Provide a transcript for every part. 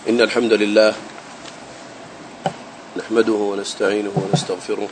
إن الحمد لله نحمده ونستعينه ونستغفره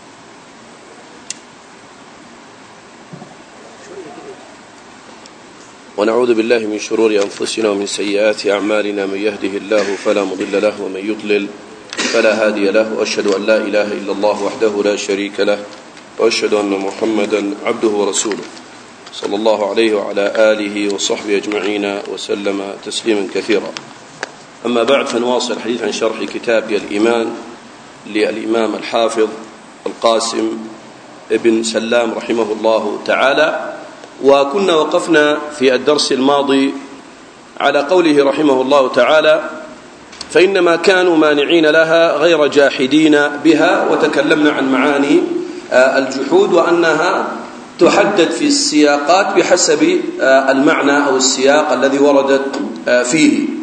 ونعوذ بالله من شرور أنفسنا ومن سيئات أعمالنا. من يهده الله فلا مضل له ومن يضلل فلا هادي له، وأشهد أن لا إله إلا الله وحده لا شريك له، وأشهد أن محمدا عبده ورسوله صلى الله عليه وعلى آله وصحبه أجمعين وسلم تسليما كثيرا. أما بعد، فنواصل الحديث عن شرح كتاب الإيمان للإمام الحافظ القاسم ابن سلام رحمه الله تعالى. وكنا وقفنا في الدرس الماضي على قوله رحمه الله تعالى: فإنما كانوا مانعين لها غير جاحدين بها. وتكلمنا عن معاني الجحود وأنها تحدد في السياقات بحسب المعنى أو السياق الذي وردت فيه.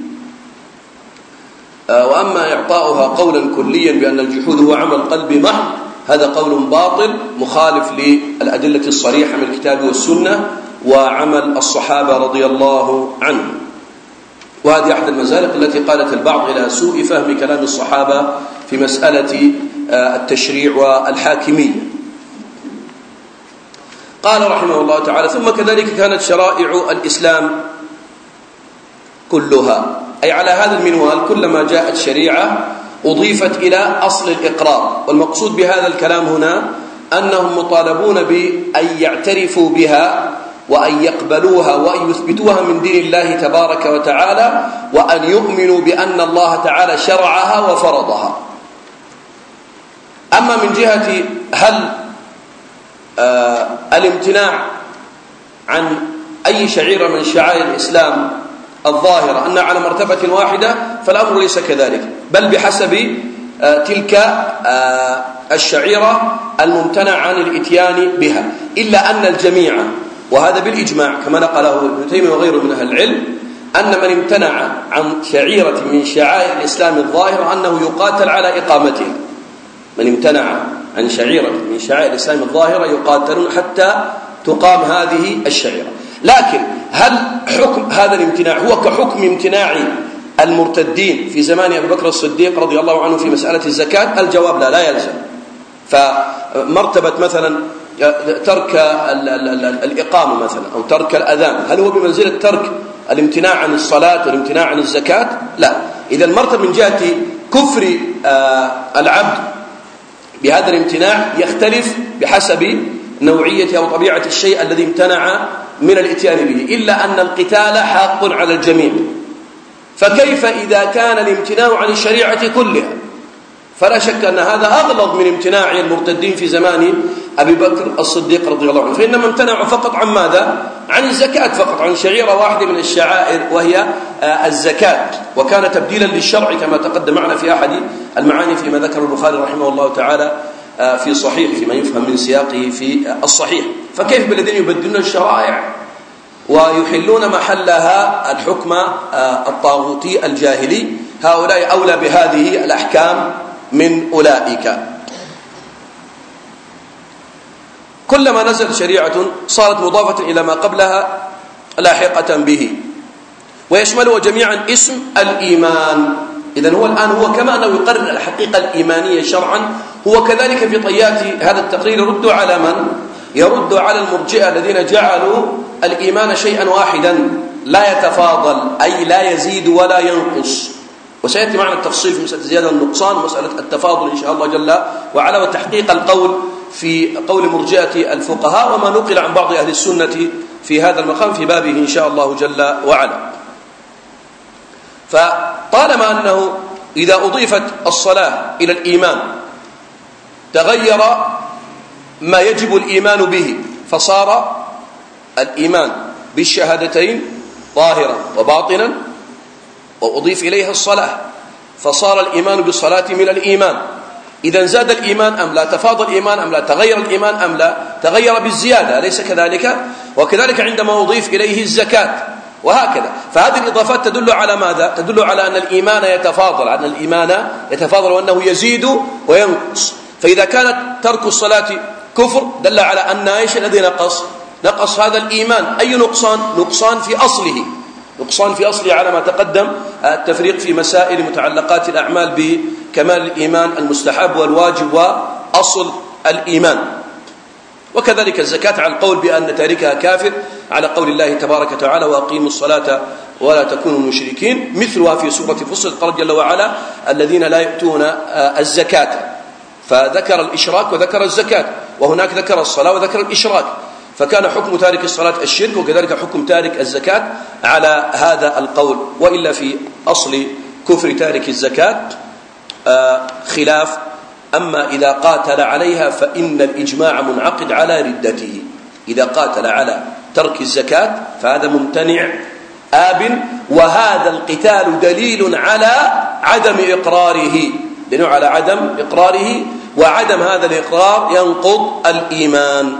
وأما إعطاؤها قولا كليا بأن الجحود هو عمل قلب محض، هذا قول باطل مخالف للأدلة الصريحة من الكتاب والسنة وعمل الصحابة رضي الله عنهم. وهذه أحد المزالق التي قالت البعض إلى سوء فهم كلام الصحابة في مسألة التشريع والحاكمية. قال رحمه الله تعالى: ثم كذلك كانت شرائع الإسلام كلها، أي على هذا المنوال كلما جاءت شريعة أضيفت إلى أصل الإقرار. والمقصود بهذا الكلام هنا أنهم مطالبون بأن يعترفوا بها وأن يقبلوها وأن يثبتوها من دين الله تبارك وتعالى، وأن يؤمنوا بأن الله تعالى شرعها وفرضها. أما من جهة هل الامتناع عن أي شعيرة من شعائر الإسلام الظاهرة أنها على مرتبة واحدة، فالأمر ليس كذلك، بل بحسب تلك الشعيرة الممتنع عن الإتيان بها. إلا أن الجميع، وهذا بالإجماع كما نقله ابن تيمية وغيره من أهل العلم، أن من امتنع عن شعيرة من شعائر الإسلام الظاهرة أنه يقاتل على إقامتها. من امتنع عن شعيرة من شعائر الإسلام الظاهرة يقاتلون حتى تقام هذه الشعيرة. لكن هل حكم هذا الامتناع هو كحكم امتناع المرتدين في زمان أبي بكر الصديق رضي الله عنه في مسألة الزكاة؟ الجواب لا يلزم. فمرتبة مثلا ترك الإقامة مثلا أو ترك الأذان، هل هو بمنزلة ترك الامتناع عن الصلاة والامتناع عن الزكاة؟ لا. إذا المرتبة من جهة كفر العبد بهذا الامتناع يختلف بحسب نوعية أو طبيعة الشيء الذي امتنع من الاتيان به، إلا أن القتال حاق على الجميع. فكيف إذا كان الامتناع عن الشريعة كلها؟ فلا شك أن هذا أغلظ من امتناع المرتدين في زمان أبي بكر الصديق رضي الله عنه. فإنما امتنعوا فقط عن ماذا؟ عن الزكاة فقط، عن شعيرة واحدة من الشعائر وهي الزكاة، وكان تبديلا للشرع كما تقدم معنا في أحد المعاني فيما ذكر البخاري رحمه الله تعالى في صحيح فيما يفهم من سياقه في الصحيح. فكيف بالذين يبدلون الشرائع ويحلون محلها الحكم الطاغوتي الجاهلي؟ هؤلاء أولى بهذه الأحكام من أولئك. كلما نزل شريعة صارت مضافة إلى ما قبلها لاحقة به، ويشمله جميعا اسم الإيمان. إذن هو الآن هو كما أنه يقرر الحقيقة الإيمانية شرعا، هو كذلك في طيات هذا التقرير يرد على من؟ يرد على المرجئة الذين جعلوا الإيمان شيئا واحدا لا يتفاضل، أي لا يزيد ولا ينقص. وسيأتي معنا التفصيل في مسألة الزيادة والنقصان ومسألة التفاضل إن شاء الله جل وعلا، وتحقيق القول في قول مرجئة الفقهاء وما نقل عن بعض أهل السنة في هذا المقام في بابه إن شاء الله جل وعلا. فطالما أنه إذا أضيفت الصلاة إلى الإيمان تغير ما يجب الإيمان به، فصار الإيمان بالشهادتين ظاهرا وباطنا، وأضيف إليها الصلاة فصار الإيمان بالصلاة من الإيمان. إذا زاد الإيمان أم لا؟ تفاضل الإيمان أم لا؟ تغير الإيمان أم لا؟ تغير بالزيادة، أليس كذلك؟ وكذلك عندما أضيف إليه الزكاة وهكذا. فهذه الإضافات تدل على ماذا؟ تدل على أن الإيمان يتفاضل، أن الإيمان يتفاضل وأنه يزيد وينقص. فإذا كانت ترك الصلاة كفر دل على أن إيش الذي نقص؟ نقص هذا الإيمان. أي نقصان؟ نقصان في أصله، نقصان في أصله على ما تقدم، التفريق في مسائل متعلقات الأعمال بكمال الإيمان المستحب والواجب وأصل الإيمان. وكذلك الزكاة على القول بأن تاركها كافر، على قول الله تبارك وتعالى وأقيموا الصلاة ولا تكونوا مشركين، مثلها في سورة فصل قال جل وعلا الذين لا يؤتون الزكاة، فذكر الإشراك وذكر الزكاة، وهناك ذكر الصلاة وذكر الإشراك، فكان حكم تارك الصلاة الشرك، وكذلك حكم تارك الزكاة على هذا القول. وإلا في أصل كفر تارك الزكاة خلاف، أما إذا قاتل عليها فإن الإجماع منعقد على ردته. إذا قاتل على ترك الزكاة فهذا ممتنع آب، وهذا القتال دليل على عدم إقراره، دليل على عدم إقراره، وعدم هذا الإقرار ينقض الإيمان.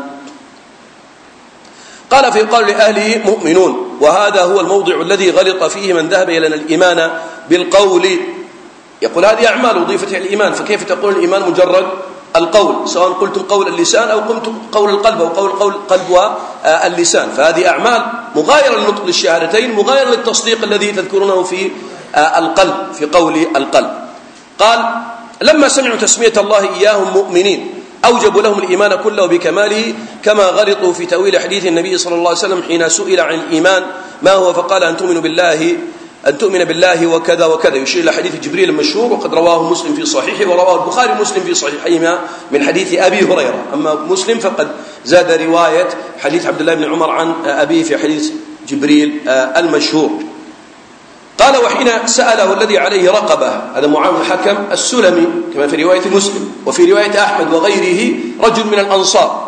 قال في قول أهله مؤمنون، وهذا هو الموضع الذي غلط فيه من ذهب إلى أن الإيمان بالقول، يقول هذه أعمال أضيفت إلى الإيمان، فكيف تقول الإيمان مجرد القول، سواء قلتم قول اللسان أو قلتم قول القلب أو قول القلب واللسان، فهذه أعمال مغايرة للنطق للشهادتين، مغايرة للتصديق الذي تذكرونه في القلب، في قول القلب. قال لما سمعوا تسمية الله إياهم مؤمنين أوجبوا لهم الإيمان كله بكماله، كما غلطوا في تأويل حديث النبي صلى الله عليه وسلم حين سئل عن الإيمان ما هو فقال أن تؤمن بالله وكذا وكذا، يشير إلى حديث جبريل المشهور، وقد رواه مسلم في صحيحه ورواه البخاري ومسلم في صحيحيهما من حديث أبي هريرة. أما مسلم فقد زاد رواية حديث عبد الله بن عمر عن أبيه في حديث جبريل المشهور. قال وحين سأله الذي عليه رقبة، هذا معاوية الحكم السلمي كما في رواية مسلم، وفي رواية أحمد وغيره رجل من الأنصار،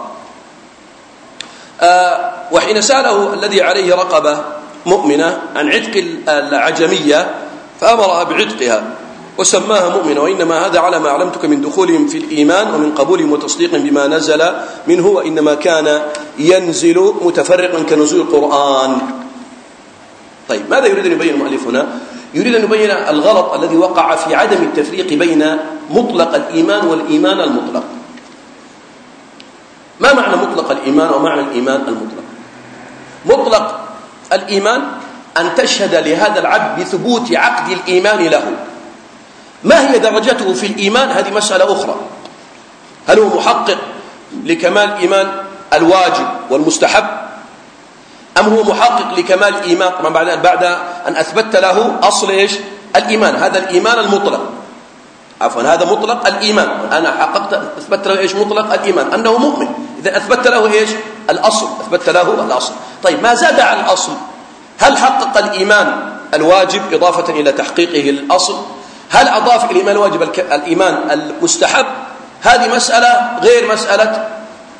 وحين سأله الذي عليه رقبة مؤمنة عن عتق العجمية فأمرها بعتقها وسماها مؤمنة، وإنما هذا على ما علمتك من دخولهم في الإيمان ومن قبولهم وتصديق بما نزل منه، وإنما كان ينزل متفرقا كنزول القرآن. طيب ماذا يريد أن يبين المؤلف هنا؟ يريد أن يبين الغلط الذي وقع في عدم التفريق بين مطلق الإيمان والإيمان المطلق. ما معنى مطلق الإيمان ومعنى الإيمان المطلق؟ مطلق الإيمان أن تشهد لهذا العبد بثبوت عقد الإيمان له. ما هي درجته في الإيمان؟ هذه مسألة أخرى. هل هو محقق لكمال الإيمان الواجب والمستحب، أم هو محقق لكمال الإيمان طبعا بعد أن أثبت له أصل إيش؟ الإيمان، هذا الإيمان المطلق، عفوا هذا مطلق الإيمان، أنا حققت أثبت له إيش؟ مطلق الإيمان أنه مؤمن، إذا أثبت له إيش؟ الأصل، أثبت له الأصل. طيب ما زاد عن الأصل، هل حقق الإيمان الواجب إضافة إلى تحقيقه الأصل؟ هل أضاف الإيمان الواجب الإيمان المستحب؟ هذه مسألة غير مسألة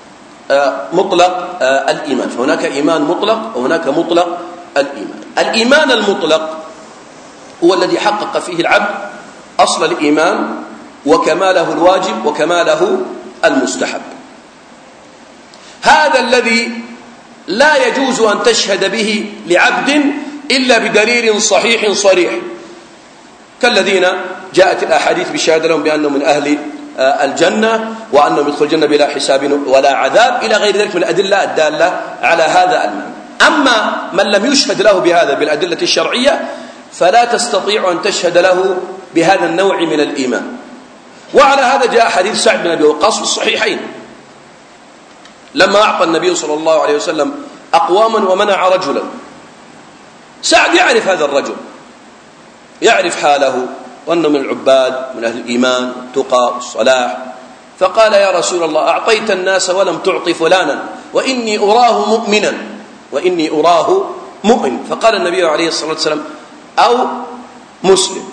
مطلق الإيمان، فهناك إيمان مطلق وهناك مطلق الإيمان. الإيمان المطلق هو الذي حقق فيه العبد أصل الإيمان وكماله الواجب وكماله المستحب، هذا الذي لا يجوز أن تشهد به لعبد إلا بدليل صحيح صريح، كالذين جاءت الأحاديث بالشهادة لهم بأنهم من أهل الجنة وأنهم يدخل الجنة بلا حساب ولا عذاب إلى غير ذلك من الأدلة الدالة على هذا المعنى. أما من لم يشهد له بهذا بالأدلة الشرعية فلا تستطيع أن تشهد له بهذا النوع من الإيمان. وعلى هذا جاء حديث سعد بن أبي وقاص في الصحيحين لما أعطى النبي صلى الله عليه وسلم أقواما ومنع رجلا. سعد يعرف هذا الرجل، يعرف حاله وأنه من العباد من أهل الإيمان والتقى والصلاح، فقال يا رسول الله أعطيت الناس ولم تعطي فلانا وإني أراه مؤمنا وإني أراه مؤمن. فقال النبي عليه الصلاة والسلام أو مسلم.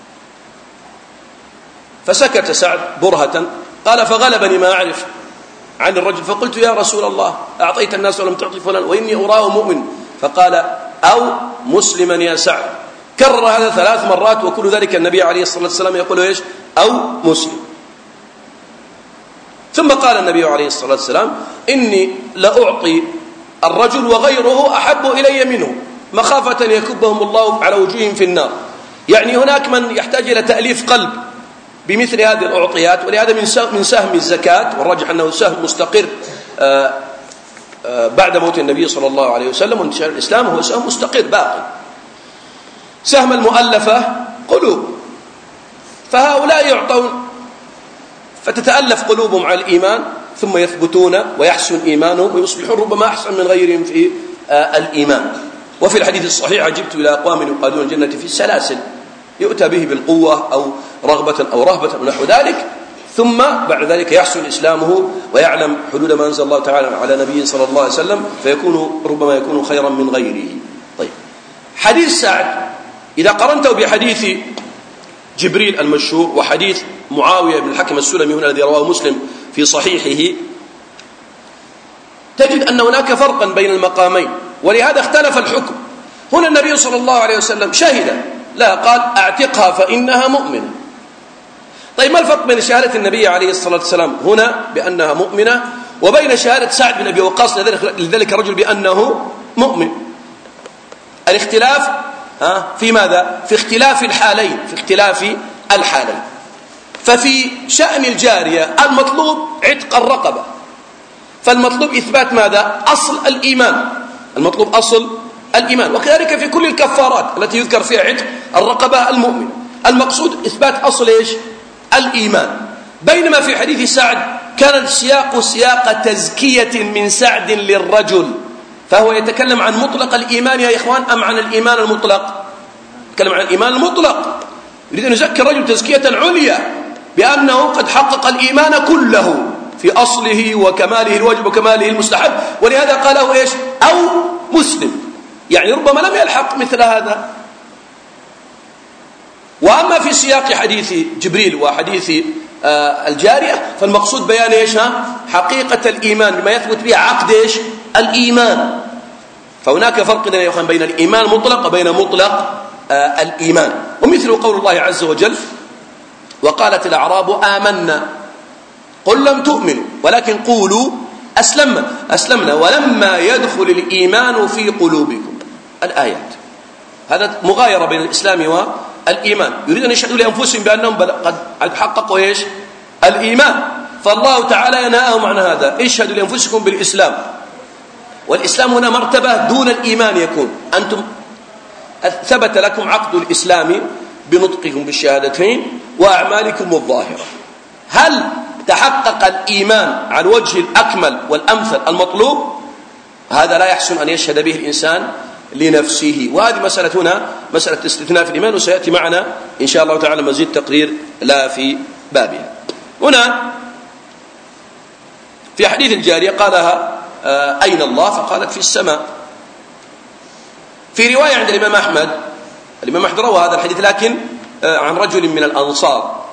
فسكت سعد برهة، قال فغلبني ما أعرف عن الرجل، فقلت يا رسول الله أعطيت الناس ولم تعطي فلان وإني أراه مؤمن، فقال أو مسلما يا سعد. كرر هذا 3 مرات، وكل ذلك النبي عليه الصلاة والسلام يقول إيش؟ أو مسلم. ثم قال النبي عليه الصلاة والسلام إني لأعطي الرجل وغيره أحب إلي منه مخافة يكبهم الله على وجوههم في النار. يعني هناك من يحتاج إلى تأليف قلب بمثل هذه الأعطيات، ولهذا من سهم الزكاة، والرجح أنه سهم مستقر بعد موت النبي صلى الله عليه وسلم وانتشار الإسلام، هو سهم مستقر باقي. سهم المؤلفة قلوب، فهؤلاء يعطون فتتألف قلوبهم على الإيمان ثم يثبتون ويحسن إيمانهم ويصبحون ربما أحسن من غيرهم في الإيمان. وفي الحديث الصحيح عجبت إلى أقوام يقادون الجنة في السلاسل، يؤتى به بالقوة أو رغبة أو رهبة أو نحو ذلك، ثم بعد ذلك يحسن إسلامه ويعلم حدود ما أنزل الله تعالى على نبيه صلى الله عليه وسلم، فيكون ربما يكون خيرا من غيره. طيب، حديث سعد إذا قرنته بحديث جبريل المشهور وحديث معاوية بن الحكم السلمي هنا الذي رواه مسلم في صحيحه، تجد أن هناك فرقا بين المقامين، ولهذا اختلف الحكم. هنا النبي صلى الله عليه وسلم شهد لا، قال اعتقها فإنها مؤمنة. طيب، ما الفرق بين شهادة النبي عليه الصلاة والسلام هنا بأنها مؤمنة وبين شهادة سعد بن أبي وقاص لذلك الرجل بأنه مؤمن؟ الاختلاف في ماذا؟ في اختلاف الحالين، في اختلاف الحالين. ففي شأن الجارية المطلوب عتق الرقبة، فالمطلوب إثبات ماذا؟ أصل الإيمان، المطلوب أصل الإيمان. وكذلك في كل الكفارات التي يذكر فيها عتق الرقبة المؤمن، المقصود إثبات أصل إيش؟ الإيمان. بينما في حديث سعد كان السياق سياق تزكية من سعد للرجل، فهو يتكلم عن مطلق الإيمان يا إخوان أم عن الإيمان المطلق؟ يتكلم عن الإيمان المطلق، يريد أن يزكي الرجل تزكية عليا بأنه قد حقق الإيمان كله في أصله وكماله الواجب وكماله المستحب، ولهذا قاله إيش؟ أو مسلم، يعني ربما لم يلحق مثل هذا. وأما في سياق حديث جبريل وحديث الجارية فالمقصود بيان إيش؟ حقيقة الإيمان بما يثبت به عقد إيش؟ الإيمان. فهناك فرق يا أخوان بين الإيمان المطلق وبين مطلق الإيمان. ومثل قول الله عز وجل: وقالت الأعراب آمنا قل لم تؤمنوا ولكن قولوا أسلمنا ولما يدخل الإيمان في قلوبكم. الآيات، هذا مغايرة بين الإسلام والإيمان، يريد أن يشهدوا لأنفسهم بأنهم قد حققوا إيش؟ الإيمان. فالله تعالى ينهاهم عن هذا: اشهدوا لأنفسكم بالإسلام. والإسلام هنا مرتبة دون الإيمان، يكون أنتم ثبت لكم عقد الإسلام بنطقكم بالشهادتين وأعمالكم الظاهرة. هل تحقق الإيمان على الوجه الأكمل والأمثل المطلوب؟ هذا لا يحسن أن يشهد به الإنسان لنفسه. وهذه مسألة هنا مسألة استثناء في الإيمان، وسيأتي معنا إن شاء الله تعالى مزيد تقرير لا في بابها. هنا في حديث الجارية قالها: أين الله؟ فقالت: في السماء. في رواية عند الإمام أحمد روى هذا الحديث لكن عن رجل من الأنصار،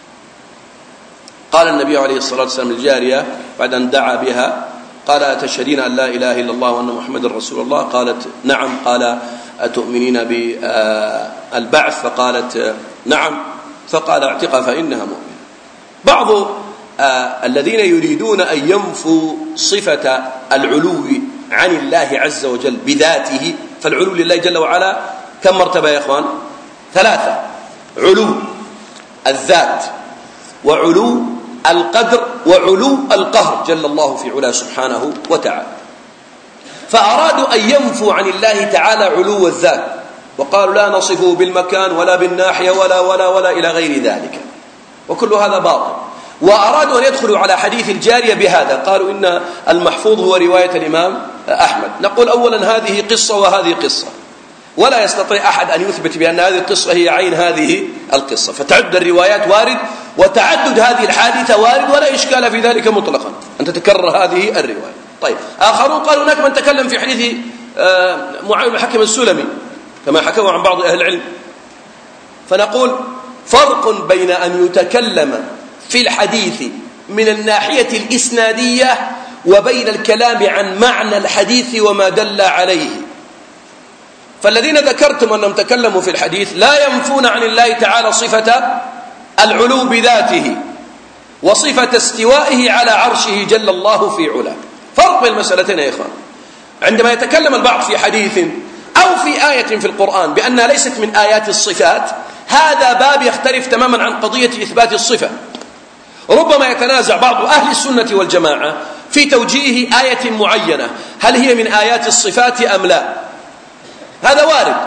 قال النبي عليه الصلاة والسلام للجارية بعد أن دعا بها، قال: أتشهدين أن لا إله إلا الله وأن محمد رسول الله؟ قالت: نعم. قال: أتؤمنين بالبعث؟ فقالت: نعم. فقال: اعتقها فإنها مؤمنة. بعض الذين يريدون أن ينفوا صفة العلو عن الله عز وجل بذاته، فالعلو لله جل وعلا كم مرتبة يا إخوان؟ 3: علو الذات، وعلو القدر، وعلو القهر جل الله في علاه سبحانه وتعالى. فأرادوا أن ينفوا عن الله تعالى علو الذات، وقالوا: لا نصفه بالمكان ولا بالناحية ولا إلى غير ذلك، وكل هذا باطل. وأرادوا أن يدخلوا على حديث الجارية بهذا، قالوا: إن المحفوظ هو رواية الإمام أحمد. نقول أولا هذه قصة وهذه قصة، ولا يستطيع أحد أن يثبت بأن هذه القصة هي عين هذه القصة، فتعد الروايات وارد، وتعدد هذه الحادثة وارد، ولا إشكال في ذلك مطلقا أن تتكرر هذه الرواية. طيب، آخرون قالوا: هناك من تكلم في حديث معاوية بن الحكم السلمي كما حكوا عن بعض أهل العلم. فنقول: فرق بين أن يتكلم في الحديث من الناحية الإسنادية وبين الكلام عن معنى الحديث وما دل عليه. فالذين ذكرتم أنهم تكلموا في الحديث لا ينفون عن الله تعالى صفة العلو بذاته وصفة استوائه على عرشه جل الله في علاه. فرق بين المسألتين يا إخوان. عندما يتكلم البعض في حديث أو في آية في القرآن بأنها ليست من آيات الصفات، هذا باب يختلف تماما عن قضية إثبات الصفة. ربما يتنازع بعض أهل السنة والجماعة في توجيه آية معينة، هل هي من آيات الصفات أم لا؟ هذا وارد،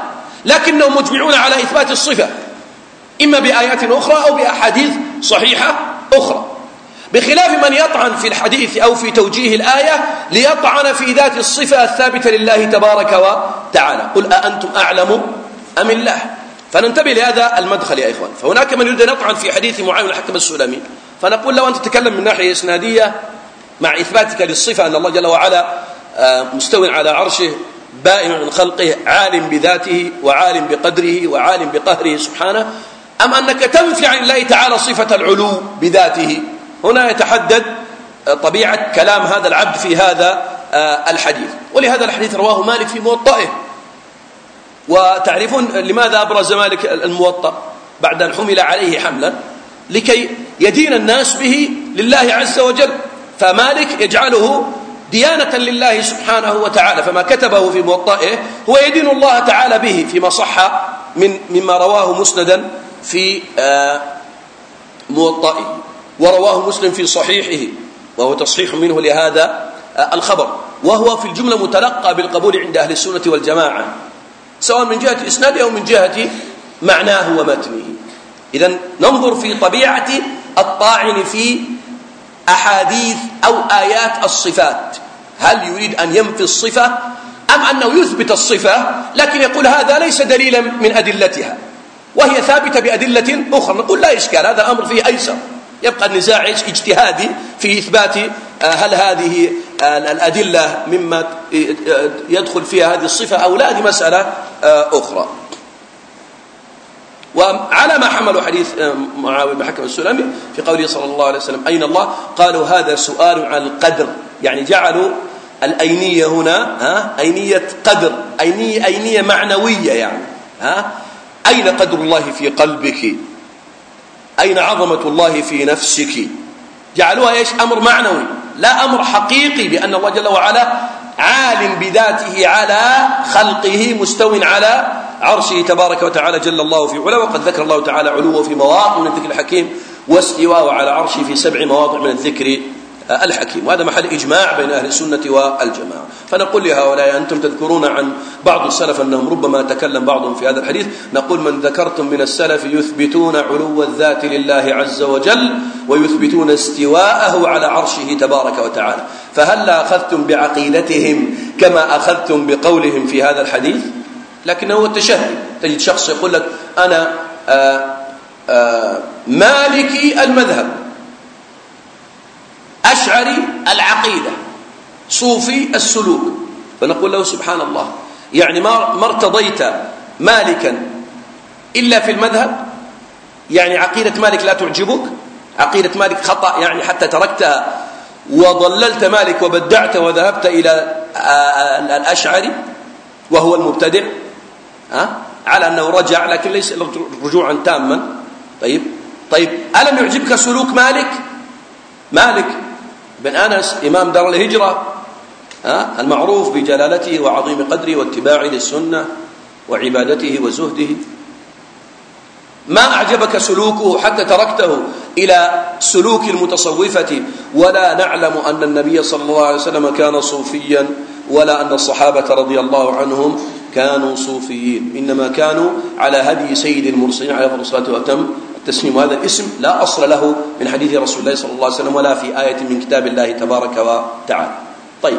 لكنهم مجمعون على إثبات الصفة إما بآيات أخرى أو بأحاديث صحيحة أخرى، بخلاف من يطعن في الحديث أو في توجيه الآية ليطعن في ذات الصفة الثابتة لله تبارك وتعالى. قل أأنتم أعلم أم الله؟ فننتبه لهذا المدخل يا إخوان. فهناك من يريد أن يطعن في حديث معاوية الحكم السلمي، فنقول لو أنت تتكلم من ناحية إسنادية مع إثباتك للصفة أن الله جل وعلا مستوٍ على عرشه بائن عن خلقه عالم بذاته وعالم بقدره وعالم بقهره سبحانه، أم أنك تنفي عن الله تعالى صفة العلو بذاته، هنا يتحدد طبيعة كلام هذا العبد في هذا الحديث. ولهذا الحديث رواه مالك في موطئه. وتعرفون لماذا أبرز مالك الموطأ بعد أن حمل عليه حملا؟ لكي يدين الناس به لله عز وجل، فمالك يجعله ديانة لله سبحانه وتعالى، فما كتبه في موطئه هو يدين الله تعالى به فيما صح مما رواه مسندا في موطئه، ورواه مسلم في صحيحه وهو تصحيح منه لهذا الخبر، وهو في الجملة متلقى بالقبول عند أهل السنة والجماعة سواء من جهة إسناده أو من جهة معناه ومتنه. إذن ننظر في طبيعة الطاعن في أحاديث أو آيات الصفات، هل يريد أن ينفي الصفة أم أنه يثبت الصفة لكن يقول هذا ليس دليلا من أدلتها وهي ثابتة بأدلة أخرى؟ نقول لا إشكال، هذا أمر فيه أيسر، يبقى النزاع اجتهادي في إثبات هل هذه الأدلة مما يدخل فيها هذه الصفة أو لا، هذه مسألة أخرى. وعلى ما حملوا حديث معاوية بن الحكم السلمي في قوله صلى الله عليه وسلم أين الله؟ قالوا هذا سؤال عن القدر، يعني جعلوا الأينية هنا أينية قدر، أينية معنوية، يعني أين قدر الله في قلبك؟ أين عظمة الله في نفسك؟ جعلوها إيش؟ أمر معنوي لا أمر حقيقي، بأن الله جل وعلا عالم بذاته على خلقه مستو على عرشه تبارك وتعالى جل الله في علاه. وقد ذكر الله تعالى علوه في مواضع من الذكر الحكيم واستواءه على عرشه في 7 مواضع من الذكر الحكيم، وهذا محل إجماع بين أهل السنة والجماعة. فنقول لهؤلاء أنتم تذكرون عن بعض السلف أنهم ربما تكلم بعضهم في هذا الحديث، نقول من ذكرتم من السلف يثبتون علو الذات لله عز وجل ويثبتون استواءه على عرشه تبارك وتعالى، فهل أخذتم بعقيدتهم كما أخذتم بقولهم في هذا الحديث؟ لكنه هو التشهي، تجد شخص يقول لك أنا مالكي المذهب، أشعري العقيدة، صوفي السلوك، فنقول له سبحان الله، يعني ما ارتضيت مالكا إلا في المذهب؟ يعني عقيدة مالك لا تعجبك؟ عقيدة مالك خطأ يعني حتى تركتها وضللت مالك وبدعت وذهبت إلى الأشعري وهو المبتدع، على أنه رجع لكن ليس رجوعا تاما. طيب ألم يعجبك سلوك مالك بن أنس إمام دار الهجرة المعروف بجلالته وعظيم قدره واتباعه للسنة وعبادته وزهده؟ ما أعجبك سلوكه حتى تركته إلى سلوك المتصوفة، ولا نعلم أن النبي صلى الله عليه وسلم كان صوفيا ولا أن الصحابة رضي الله عنهم كانوا صوفيين، إنما كانوا على هدي سيد المرسلين عليه الصلاة والسلام التسليم. وهذا الاسم لا أصل له من حديث رسول الله صلى الله عليه وسلم ولا في آية من كتاب الله تبارك وتعالى. طيب،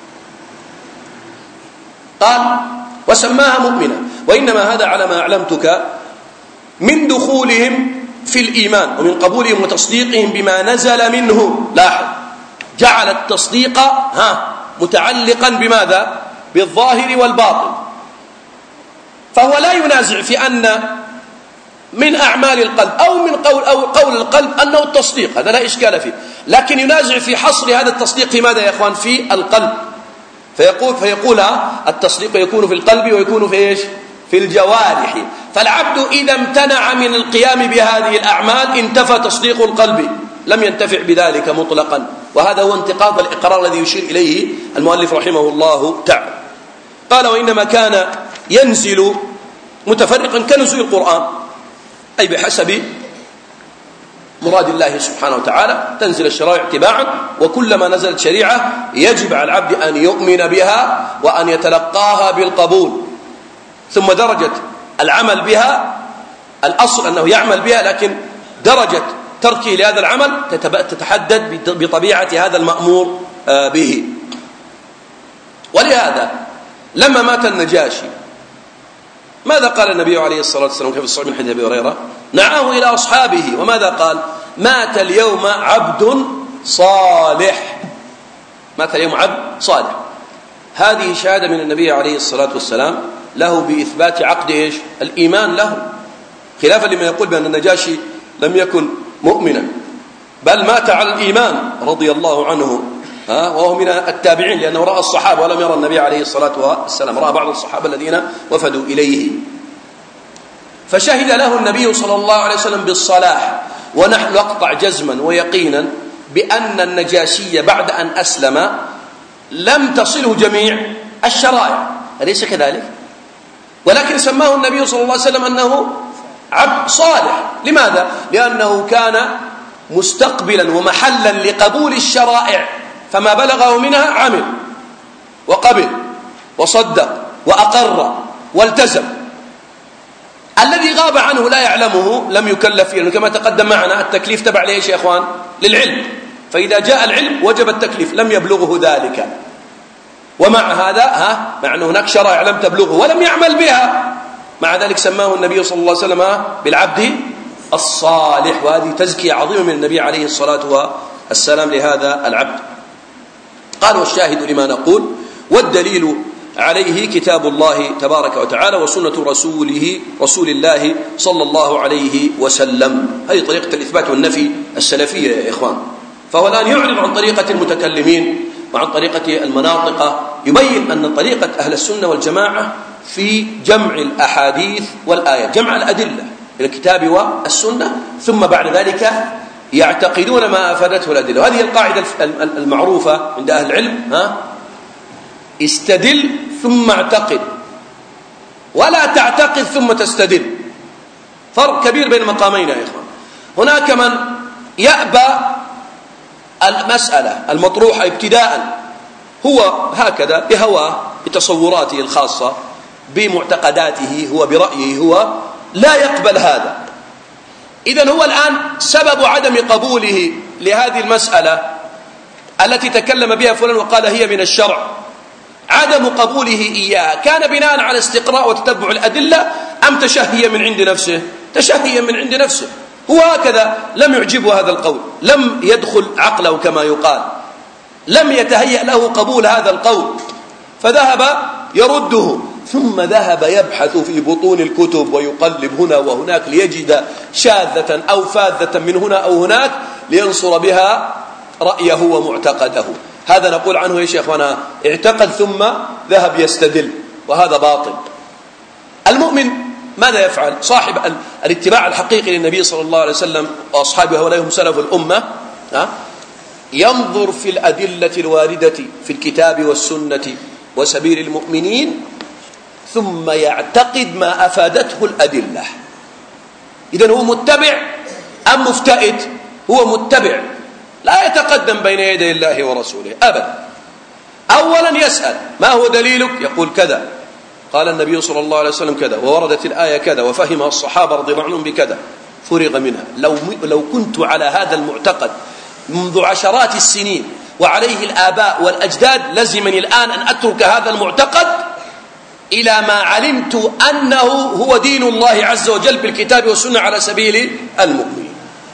قال وسماها مؤمنة، وإنما هذا على ما أعلمتك من دخولهم في الإيمان ومن قبولهم وتصديقهم بما نزل منه. لاحظ، جعل التصديق متعلقا بماذا؟ بالظاهر والباطن، فهو لا ينازع في أن من أعمال القلب أو من قول القلب أنه التصديق، هذا لا إشكال فيه، لكن ينازع في حصر هذا التصديق في ماذا يا إخوان؟ في القلب، فيقول التصديق يكون في القلب ويكون في إيش؟ في الجوارح. فالعبد إذا امتنع من القيام بهذه الأعمال انتفى تصديق القلب، لم ينتفع بذلك مطلقا، وهذا هو انتقاض الإقرار الذي يشير إليه المؤلف رحمه الله تعالى. قال وإنما كان ينزل متفرقا كنزول القرآن، أي بحسب مراد الله سبحانه وتعالى تنزل الشرائع اتباعا، وكلما نزلت شريعة يجب على العبد أن يؤمن بها وأن يتلقاها بالقبول. ثم درجت العمل بها الأصل أنه يعمل بها، لكن درجة تركه لهذا العمل تتحدد بطبيعة هذا المأمور به. ولهذا لما مات النجاشي ماذا قال النبي عليه الصلاة والسلام كيف الصحيح من حديث أبي هريرة؟ نعاه إلى أصحابه وماذا قال؟ مات اليوم عبد صالح. مات اليوم عبد صالح. هذه شهادة من النبي عليه الصلاة والسلام له بإثبات عقد إيش؟ الإيمان له، خلافا لما يقول بأن النجاشي لم يكن مؤمنا بل مات على الإيمان رضي الله عنه، وهو من التابعين لأنه رأى الصحابة ولم يرى النبي عليه الصلاة والسلام، رأى بعض الصحابة الذين وفدوا إليه. فشهد له النبي صلى الله عليه وسلم بالصلاح، ونحن نقطع جزما ويقينا بأن النجاشي بعد أن أسلم لم تصله جميع الشرائع، أليس كذلك؟ ولكن سماه النبي صلى الله عليه وسلم أنه عبد صالح. لماذا؟ لأنه كان مستقبلا ومحلا لقبول الشرائع، فما بلغه منها عمل وقبل وصدق وأقر والتزم. الذي غاب عنه لا يعلمه لم يكلف فيه، كما تقدم معنا التكليف تبع ليش يا إخوان؟ للعلم، فإذا جاء العلم وجب التكليف، لم يبلغه ذلك. ومع هذا مع أن هناك شرائع لم تبلغه ولم يعمل بها، مع ذلك سماه النبي صلى الله عليه وسلم بالعبد الصالح، وهذه تزكية عظيمة من النبي عليه الصلاة والسلام لهذا العبد. قال والشاهد لما نقول والدليل عليه كتاب الله تبارك وتعالى وسنة رسول الله صلى الله عليه وسلم. هذه طريقة الإثبات والنفي السلفية يا إخوان. فهو الآن يعرض عن طريقة المتكلمين وعن طريقة المناطق، يبين أن طريقة أهل السنة والجماعة في جمع الأحاديث والآيات، جمع الأدلة إلى الكتاب والسنة، ثم بعد ذلك يعتقدون ما أفادته الأدلة. وهذه القاعدة المعروفة عند أهل العلم، استدل ثم اعتقد، ولا تعتقد ثم تستدل. فرق كبير بين مقامين يا إخوان. هناك من يأبى المسألة المطروحة ابتداء، هو هكذا بهواه بتصوراته الخاصة بمعتقداته، هو برأيه، هو لا يقبل هذا. إذن هو الآن سبب عدم قبوله لهذه المسألة التي تكلم بها فلان وقال هي من الشرع، عدم قبوله إياها كان بناء على استقراء وتتبع الأدلة أم تشهيا من عند نفسه؟ تشهيا من عند نفسه. هو هكذا لم يعجبه هذا القول، لم يدخل عقله كما يقال، لم يتهيأ له قبول هذا القول، فذهب يرده، ثم ذهب يبحث في بطون الكتب ويقلب هنا وهناك ليجد شاذة أو فاذة من هنا أو هناك لينصر بها رأيه ومعتقده. هذا نقول عنه يا شيخنا اعتقد ثم ذهب يستدل، وهذا باطل. المؤمن ماذا يفعل؟ صاحب الاتباع الحقيقي للنبي صلى الله عليه وسلم وأصحابه هؤلاء هم سلف الأمة، ينظر في الأدلة الواردة في الكتاب والسنة وسبيل المؤمنين، ثم يعتقد ما أفادته الأدلة. إذن هو متبع أم مفتئت؟ هو متبع، لا يتقدم بين يدي الله ورسوله أبدا. أولا يسأل ما هو دليلك؟ يقول كذا، قال النبي صلى الله عليه وسلم كذا، ووردت الآية كذا، وفهمها الصحابة رضي الله عنهم بكذا، فرغ منها. لو كنت على هذا المعتقد منذ عشرات السنين وعليه الآباء والأجداد لزمني الآن أن أترك هذا المعتقد إلى ما علمت أنه هو دين الله عز وجل بالكتاب والسنة على سبيل المؤمنين.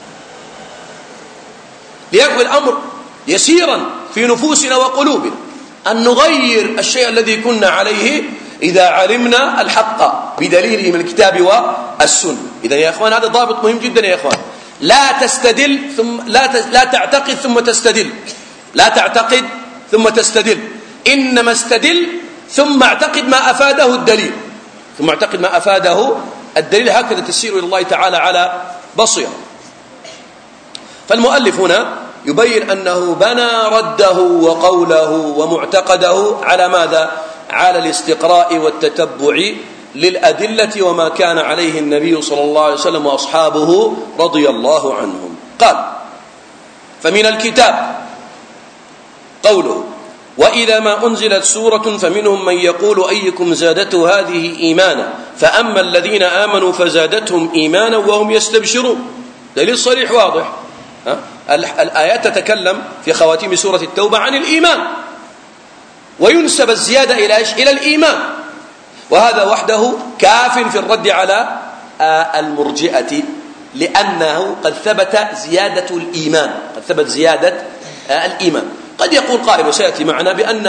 ليكن الأمر يسيرا في نفوسنا وقلوبنا أن نغير الشيء الذي كنا عليه إذا علمنا الحق بدليله من الكتاب والسنة. إذن يا إخوان هذا ضابط مهم جدا يا إخوان. لا تستدل ثم لا تعتقد ثم تستدل، لا تعتقد ثم تستدل، إنما استدل ثم اعتقد ما أفاده الدليل، ثم اعتقد ما أفاده الدليل. هكذا تسير إلى الله تعالى على بصيرة. فالمؤلف هنا يبين أنه بنى رده وقوله ومعتقده على ماذا؟ على الاستقراء والتتبع للأدلة وما كان عليه النبي صلى الله عليه وسلم وأصحابه رضي الله عنهم. قال فمن الكتاب قوله وإذا ما أنزلت سورة فمنهم من يقول أيكم زادته هذه إيمانا فأما الذين آمنوا فزادتهم إيمانا وهم يستبشرون. دليل صريح واضح. الآيات تتكلم في خواتيم سورة التوبة عن الإيمان، وينسب الزيادة إلى الإيمان، وهذا وحده كاف في الرد على المرجئة، لأنه قد ثبت زيادة الإيمان، قد ثبت زيادة الإيمان. قد يقول قائل وسيأتي معنا بأن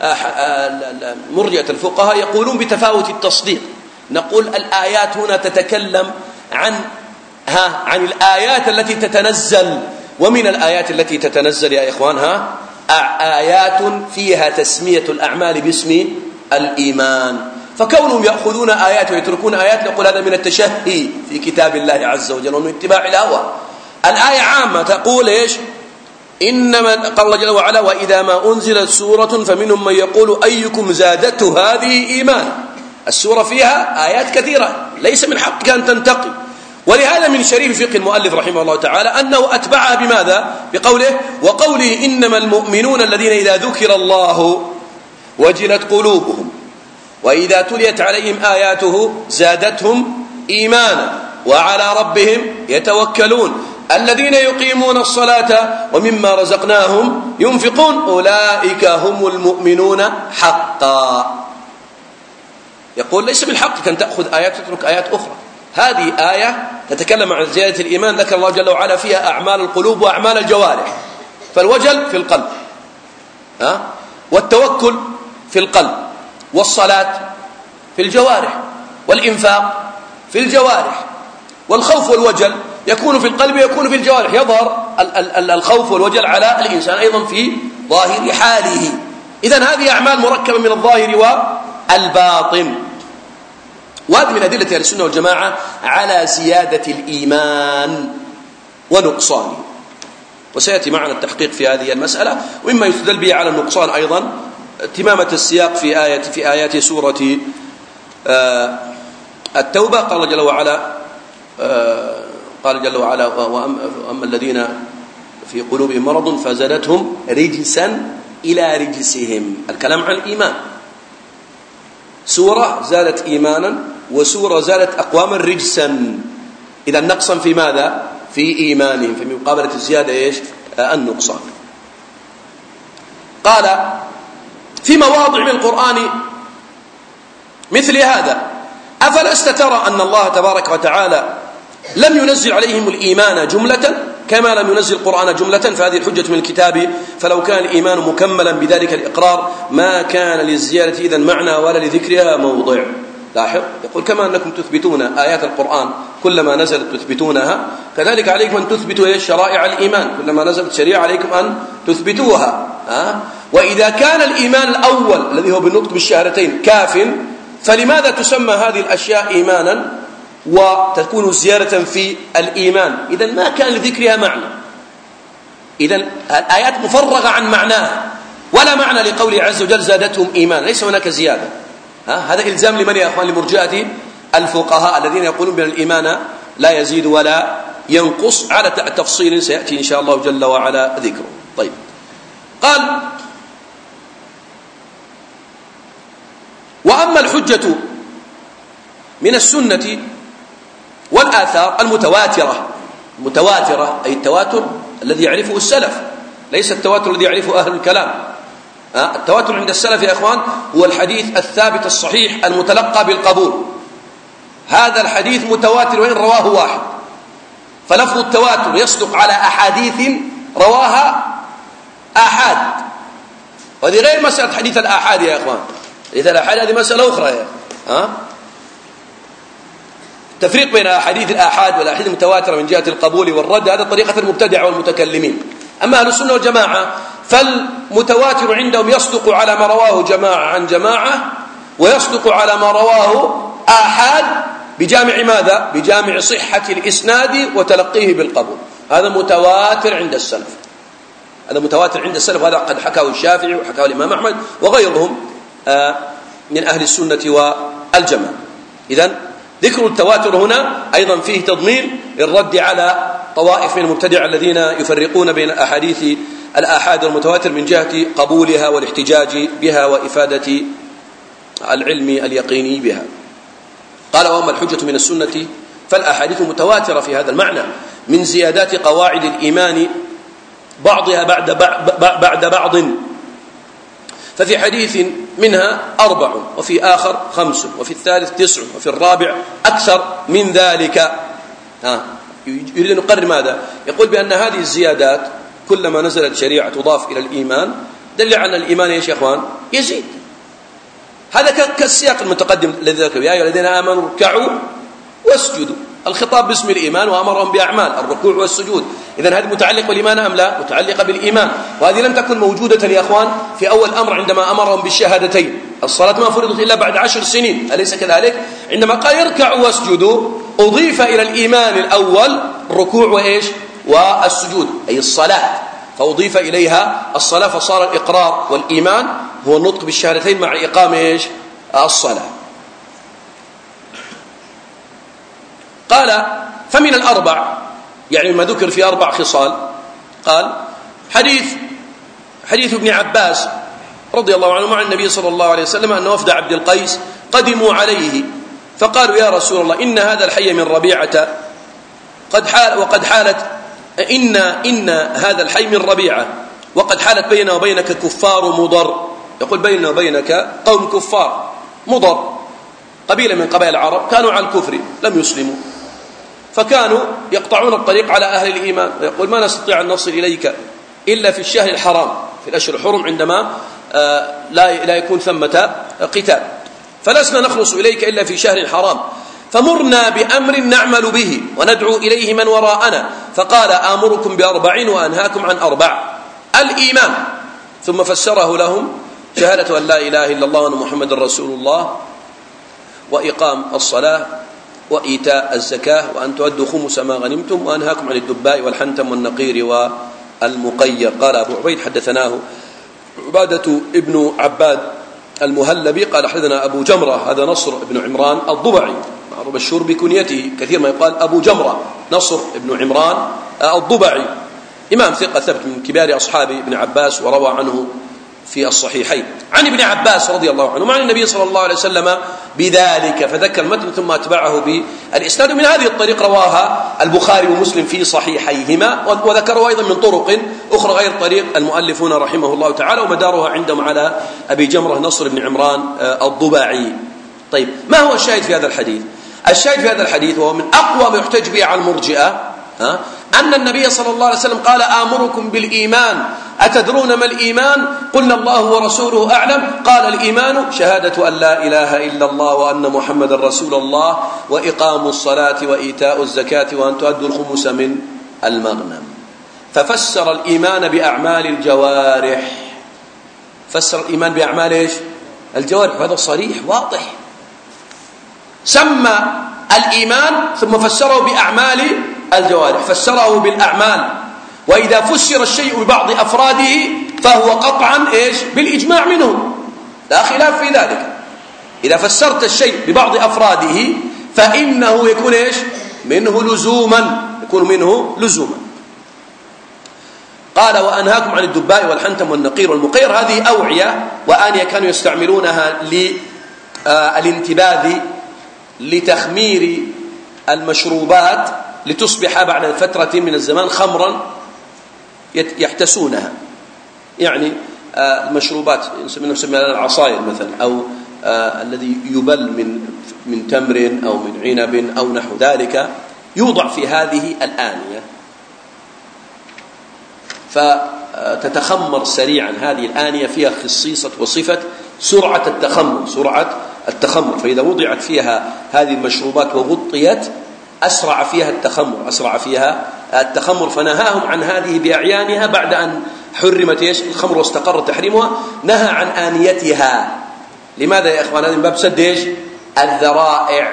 مرجئة الفقهاء يقولون بتفاوت التصديق. نقول الآيات هنا تتكلم عن الآيات التي تتنزل، ومن الآيات التي تتنزل يا إخوان آيات فيها تسمية الأعمال باسم الإيمان، فكونهم يأخذون آيات ويتركون آيات نقول هذا من التشهي في كتاب الله عز وجل ومن اتباع الهوى. الآية عامة تقول إيش؟ إنما قال الله جل وعلا وإذا ما أنزلت سورة فمنهم من يقول أيكم زادته هذه إيمانا. السورة فيها آيات كثيرة ليس من حقك أن تنتقي، ولهذا من شريف فقه المؤلف رحمه الله تعالى أنه أتبعها بماذا؟ وقوله إنما المؤمنون الذين إذا ذكر الله وجلت قلوبهم وإذا تليت عليهم آياته زادتهم إيمانا وعلى ربهم يتوكلون الذين يقيمون الصلاة ومما رزقناهم ينفقون أولئك هم المؤمنون حقا. يقول ليس من حقك أن تأخذ آيات وتترك آيات أخرى. هذه آية تتكلم عن زيادة الإيمان، ذكر الله جل وعلا فيها أعمال القلوب وأعمال الجوارح، فالوجل في القلب، والتوكل في القلب، والصلاة في الجوارح، والإنفاق في الجوارح، والخوف والوجل يكون في القلب ويكون في الجوارح. يظهر الخوف والوجل على الإنسان أيضا في ظاهر حاله. إذن هذه أعمال مركبة من الظاهر والباطن، وهذه من أدلة أهل السنة والجماعة على زيادة الإيمان ونقصانه، وسيأتي معنا التحقيق في هذه المسألة. ومما يستدل به على النقصان أيضا تمامة السياق في آيات سورة التوبة. قال جل وعلا وأما الذين في قلوبهم مرض فزادتهم رجسا إلى رجسهم. الكلام عن الإيمان، سورة زادت إيمانا وسورة زادت أقواما رجسا، إذا نقصا في ماذا؟ في إيمانهم، في مقابلة الزيادة إيش؟ النقصان. قال في مواضع من القرآن مثل هذا أفلست ترى أن الله تبارك وتعالى لم ينزل عليهم الإيمان جملة كما لم ينزل القرآن جملة، فهذه الحجة من الكتاب، فلو كان الإيمان مكملا بذلك الإقرار ما كان للزيادة إذن معنى ولا لذكرها موضع. لاحظ يقول كما أنكم تثبتون آيات القرآن كلما نزلت تثبتونها، كذلك عليكم أن تثبتوا شرائع الإيمان، كلما نزلت شريعة عليكم أن تثبتوها. وإذا كان الإيمان الأول الذي هو بالنطق بالشهادتين كاف، فلماذا تسمى هذه الأشياء إيمانا وتكون زيادة في الإيمان؟ إذن ما كان لذكرها معنى، إذن الآيات مفرغة عن معناها، ولا معنى لقوله عز وجل زادتهم إيمانا، ليس هناك زيادة. هذا إلزام لمن يا أخوان؟ لمرجئة الفقهاء الذين يقولون بأن الإيمان لا يزيد ولا ينقص، على تفصيل سيأتي إن شاء الله جل وعلا ذكره. طيب، قال وأما الحجة من السنة والآثار المتواترة أي التواتر الذي يعرفه السلف، ليس التواتر الذي يعرفه أهل الكلام. التواتر عند السلف يا إخوان هو الحديث الثابت الصحيح المتلقى بالقبول. هذا الحديث متواتر وإن رواه واحد، فلفظ التواتر يصدق على أحاديث رواها آحاد، وهذه غير مسألة حديث الآحاد يا إخوان. حديث الآحاد هذه مسألة أخرى يا تفريق بين أحاديث الآحاد والأحاديث المتواترة من جهة القبول والرد، هذا طريقة المبتدع والمتكلمين. أما أهل السنة والجماعة فالمتواتر عندهم يصدق على ما رواه جماعة عن جماعة، ويصدق على ما رواه آحاد بجامع ماذا؟ بجامع صحة الإسناد وتلقيه بالقبول. هذا متواتر عند السلف، هذا متواتر عند السلف، وهذا قد حكاه الشافعي وحكاه الإمام أحمد وغيرهم من أهل السنة والجماعة. إذن ذكر التواتر هنا أيضا فيه تضمين للرد على طوائف من المبتدع الذين يفرقون بين أحاديث الآحاد والمتواتر من جهة قبولها والاحتجاج بها وإفادة العلم اليقيني بها. قال: وأما الحجة من السنة فالأحاديث متواترة في هذا المعنى من زيادات قواعد الإيمان بعضها بعد بعض، ففي حديث منها 4 وفي آخر 5 وفي الثالث 9 وفي الرابع أكثر من ذلك. يريد أن يقرر ماذا؟ يقول بأن هذه الزيادات كلما نزلت شريعة تضاف إلى الإيمان دل على أن الإيمان يا إخوان يزيد. هذا كالسياق المتقدم الذي ذكر: يا أيها الذين آمنوا اركعوا واسجدوا. الخطاب باسم الإيمان وأمرهم بأعمال الركوع والسجود. إذن هذه متعلقة بالإيمان أم لا؟ متعلقة بالإيمان، وهذه لم تكن موجودة يا أخوان في أول أمر عندما أمرهم بالشهادتين. الصلاة ما فرضت إلا بعد 10 سنين، أليس كذلك؟ عندما قال اركعوا واسجدوا أضيف إلى الإيمان الأول الركوع وإيش؟ والسجود، أي الصلاة، فأضيف إليها الصلاة، فصار الإقرار والإيمان هو النطق بالشهادتين مع إقامة إيش؟ الصلاة. قال: فمن الأربع، يعني ما ذكر في 4 خصال، قال: حديث ابن عباس رضي الله عنه مع النبي صلى الله عليه وسلم أن وفد عبد القيس قدموا عليه فقالوا: يا رسول الله إن هذا الحي من ربيعة وقد حالت إن هذا الحي من ربيعة وقد حالت بيننا وبينك كفار مضر. يقول: بيننا وبينك قوم كفار مضر، قبيلة من قبائل العرب كانوا على الكفر لم يسلموا، فكانوا يقطعون الطريق على أهل الإيمان، ويقول: ما نستطيع أن نصل إليك إلا في الشهر الحرام، في الأشهر الحرم، عندما لا يكون ثمة قتال، فلسنا نخلص إليك إلا في شهر حرام، فمرنا بأمر نعمل به وندعو إليه من وراءنا. فقال: آمركم ب4 وأنهاكم عن 4: الإيمان، ثم فسره لهم: شهادة أن لا إله إلا الله وأن محمد رسول الله، وإقام الصلاة، وإيتاء الزكاة، وأن تؤدوا خمس ما غنمتم، وأنهاكم عن الدباء والحنتم والنقير والمقير. قال أبو عبيد: حدثناه عبادة ابن عباد المهلبي قال: حدثنا أبو جمرة، هذا نصر بن عمران الضبعي، معروف مشهور بكنيته، كثير ما يقال أبو جمرة، نصر بن عمران الضبعي، إمام ثقة ثبت من كبار أصحاب ابن عباس، وروى عنه في الصحيحين عن ابن عباس رضي الله عنه مع النبي صلى الله عليه وسلم بذلك، فذكر المتن ثم أتبعه بالإسناد. من هذه الطريق رواها البخاري ومسلم في صحيحيهما، وذكروا أيضا من طرق أخرى غير طريق المؤلفون رحمه الله تعالى، ومدارها عندهم على أبي جمرة نصر بن عمران الضباعي. طيب، ما هو الشاهد في هذا الحديث؟ الشاهد في هذا الحديث وهو من أقوى ما يحتج به على المرجئة أن النبي صلى الله عليه وسلم قال: آمركم بالإيمان، أتدرون ما الإيمان؟ قلنا: الله ورسوله أعلم. قال: الإيمان شهادة أن لا إله إلا الله وأن محمد رسول الله، وإقام الصلاة، وإيتاء الزكاة، وأن تؤدوا الخمس من المغنم. ففسر الإيمان بأعمال الجوارح، فسر الإيمان بأعمال إيش؟ الجوارح، وهذا صريح واضح. سمى الإيمان ثم فسره بأعمال الجوارح، فسره بالأعمال، وإذا فسر الشيء ببعض أفراده فهو قطعا إيش؟ بالإجماع منهم، لا خلاف في ذلك. إذا فسرت الشيء ببعض أفراده فإنه يكون إيش؟ منه لزوما، يكون منه لزوما. قال: وأنهاكم عن الدباء والحنتم والنقير والمقير. هذه أوعية وآنية كانوا يستعملونها للانتباذ، لتخمير المشروبات، لتصبح بعد فترة من الزمان خمرا يحتسونها، يعني المشروبات نسميها العصائر مثلا، أو الذي يبل من تمر أو من عنب أو نحو ذلك، يوضع في هذه الآنية فتتخمر سريعا. هذه الآنية فيها خصيصة وصفة سرعة التخمر، فإذا وضعت فيها هذه المشروبات وغطيت أسرع فيها التخمر، فنهاهم عن هذه بأعيانها بعد أن حرمت الخمر واستقر تحريمها، نهى عن آنيتها. لماذا يا إخوان؟ هذا من باب سد الذرائع.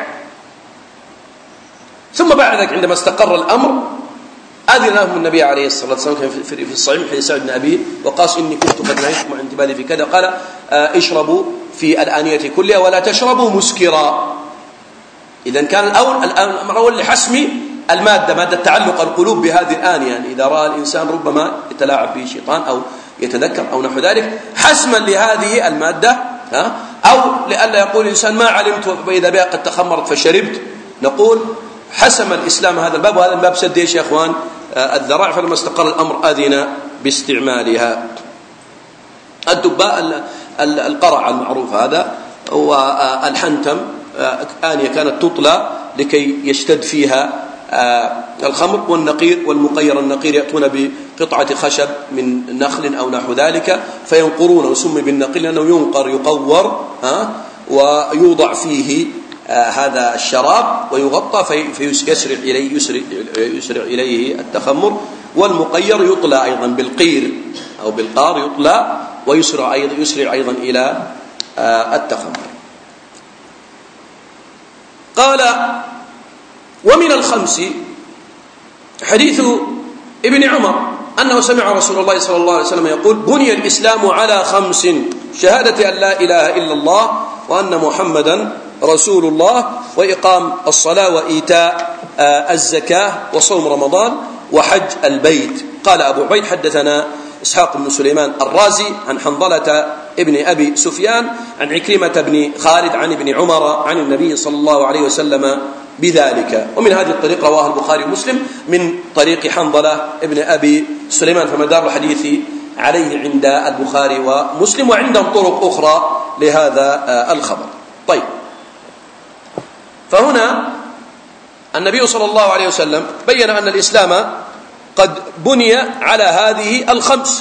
ثم بعد ذلك عندما استقر الأمر أذن لهم النبي عليه الصلاة والسلام في الصحيح حديث سعد بن أبي وقاص: إني كنت قد نهيتكم عن انتباهي في كذا، قال: اشربوا في الآنية كلها ولا تشربوا مسكرا. إذن كان الأمر الأول لحسم المادة، مادة تعلق القلوب بهذه الآنية، يعني إذا رأى الإنسان ربما يتلاعب به شيطان أو يتذكر أو نحو ذلك، حسما لهذه المادة، أو لئلا يقول الإنسان ما علمت وإذا بها قد تخمرت فشربت، نقول حسم الإسلام هذا الباب، وهذا الباب سد يا إخوان الذرائع، فلما استقر الأمر أذن باستعمالها. الدباء القرع المعروف هذا هو الحنتم، آنية كانت تطلى لكي يشتد فيها الخمر، والنقير والمقير. النقير يأتون بقطعة خشب من نخل أو نحو ذلك فينقرونه، وسمي بالنقير لأنه ينقر يقور ويوضع فيه هذا الشراب ويغطى فيسرع إليه التخمر. والمقير يطلى أيضا بالقير أو بالقار يطلى ويسرع أيضا إلى التخمر. قال: ومن الخمس حديث ابن عمر أنه سمع رسول الله صلى الله عليه وسلم يقول: بني الإسلام على 5: شهادة أن لا إله إلا الله وأن محمدا رسول الله، وإقام الصلاة، وإيتاء الزكاة، وصوم رمضان، وحج البيت. قال أبو عبيد: حدثنا إسحاق بن سليمان الرازي عن حنظلة ابن أبي سفيان عن عكرمة بن خالد عن ابن عمر عن النبي صلى الله عليه وسلم بذلك. ومن هذه الطريق رواه البخاري ومسلم من طريق حنظلة ابن أبي سليمان، فمدار الحديث عليه عند البخاري ومسلم، وعندهم طرق أخرى لهذا الخبر. طيب، فهنا النبي صلى الله عليه وسلم بين أن الإسلام قد بني على هذه الخمس،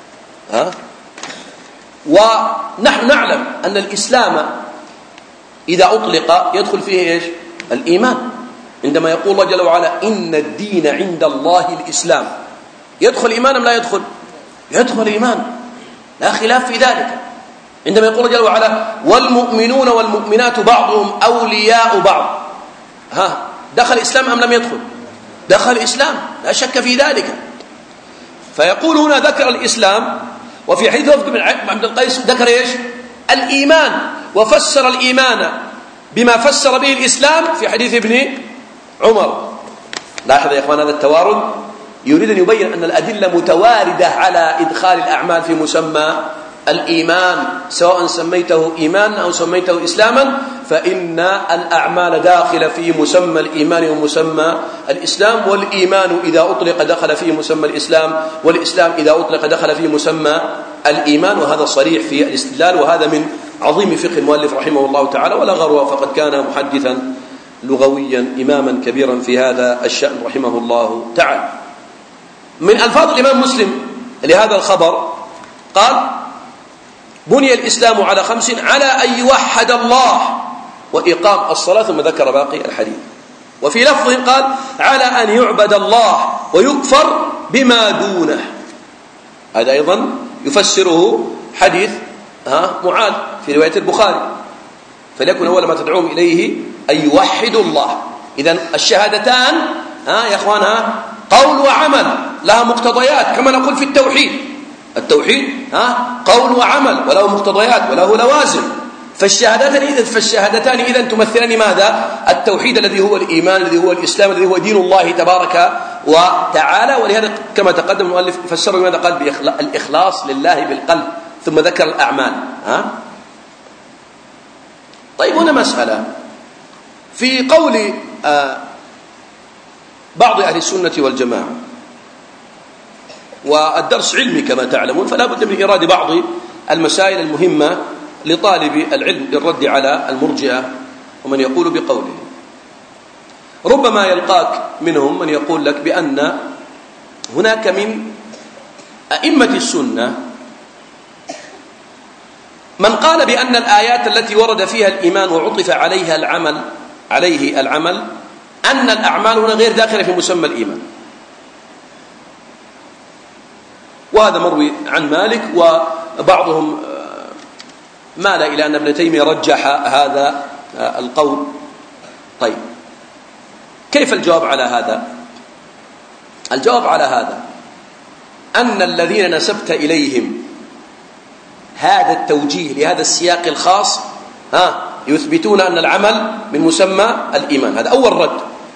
ونحن نعلم أن الإسلام إذا أطلق يدخل فيه إيش؟ الإيمان. عندما يقول الله جل وعلا: إن الدين عند الله الإسلام، يدخل الإيمان أم لا يدخل؟ يدخل الإيمان، لا خلاف في ذلك. عندما يقول الله جل وعلا: والمؤمنون والمؤمنات بعضهم أولياء بعض، دخل الإسلام أم لم يدخل؟ دخل الإسلام، لا شك في ذلك. فيقول هنا ذكر الإسلام، وفي حديث وفد بن عبد القيس ذكر إيش؟ الإيمان، وفسر الإيمان بما فسر به الإسلام في حديث ابن عمر. لاحظ يا إخوان هذا التوارد، يريد أن يبين أن الأدلة متواردة على إدخال الأعمال في مسمى الإيمان، سواء سميته إيمان أو سميته إسلاما، فإن الأعمال داخلة في مسمى الإيمان ومسمى الإسلام، والإيمان إذا أطلق دخل فيه مسمى الإسلام، والإسلام إذا أطلق دخل فيه مسمى الإيمان. وهذا صريح في الاستدلال، وهذا من عظيم فقه المؤلف رحمه الله تعالى، ولا غرو، فقد كان محدثا لغويا إماما كبيرا في هذا الشأن رحمه الله تعالى. من ألفاظ الإمام مسلم لهذا الخبر قال: بني الإسلام على 5: على أن يوحد الله وإقام الصلاة، ثم ذكر باقي الحديث. وفي لفظ قال: على أن يعبد الله ويكفر بما دونه. هذا أيضا يفسره حديث معاذ في رواية البخاري: فليكن أول ما تدعوهم إليه أن يوحدوا الله. إذن الشهادتان يا إخوان قول وعمل، لها مقتضيات، كما نقول في التوحيد قول وعمل، وله مقتضيات وله لوازم. فالشهادتان إذن تمثلان ماذا؟ التوحيد الذي هو الإيمان، الذي هو الإسلام، الذي هو دين الله تبارك وتعالى. ولهذا كما تقدم المؤلف فسره بماذا؟ قال: الإخلاص لله بالقلب، ثم ذكر الأعمال. طيب، هنا مسألة في قول بعض أهل السنة والجماعة، والدرس علمي كما تعلمون، فلا بد من إيراد بعض المسائل المهمة لطالب العلم للرد على المرجئة ومن يقول بقوله. ربما يلقاك منهم من يقول لك بأن هناك من أئمة السنة من قال بأن الآيات التي ورد فيها الإيمان وعطف عليه العمل أن الأعمال هنا غير داخلة في مسمى الإيمان. وهذا مروي عن مالك، وبعضهم مال إلى أن ابن تيمية رجح هذا القول. طيب، كيف الجواب على هذا؟ الجواب على هذا أن الذين نسبت إليهم هذا التوجيه لهذا السياق الخاص يثبتون أن العمل من مسمى الإيمان. هذا أول رد.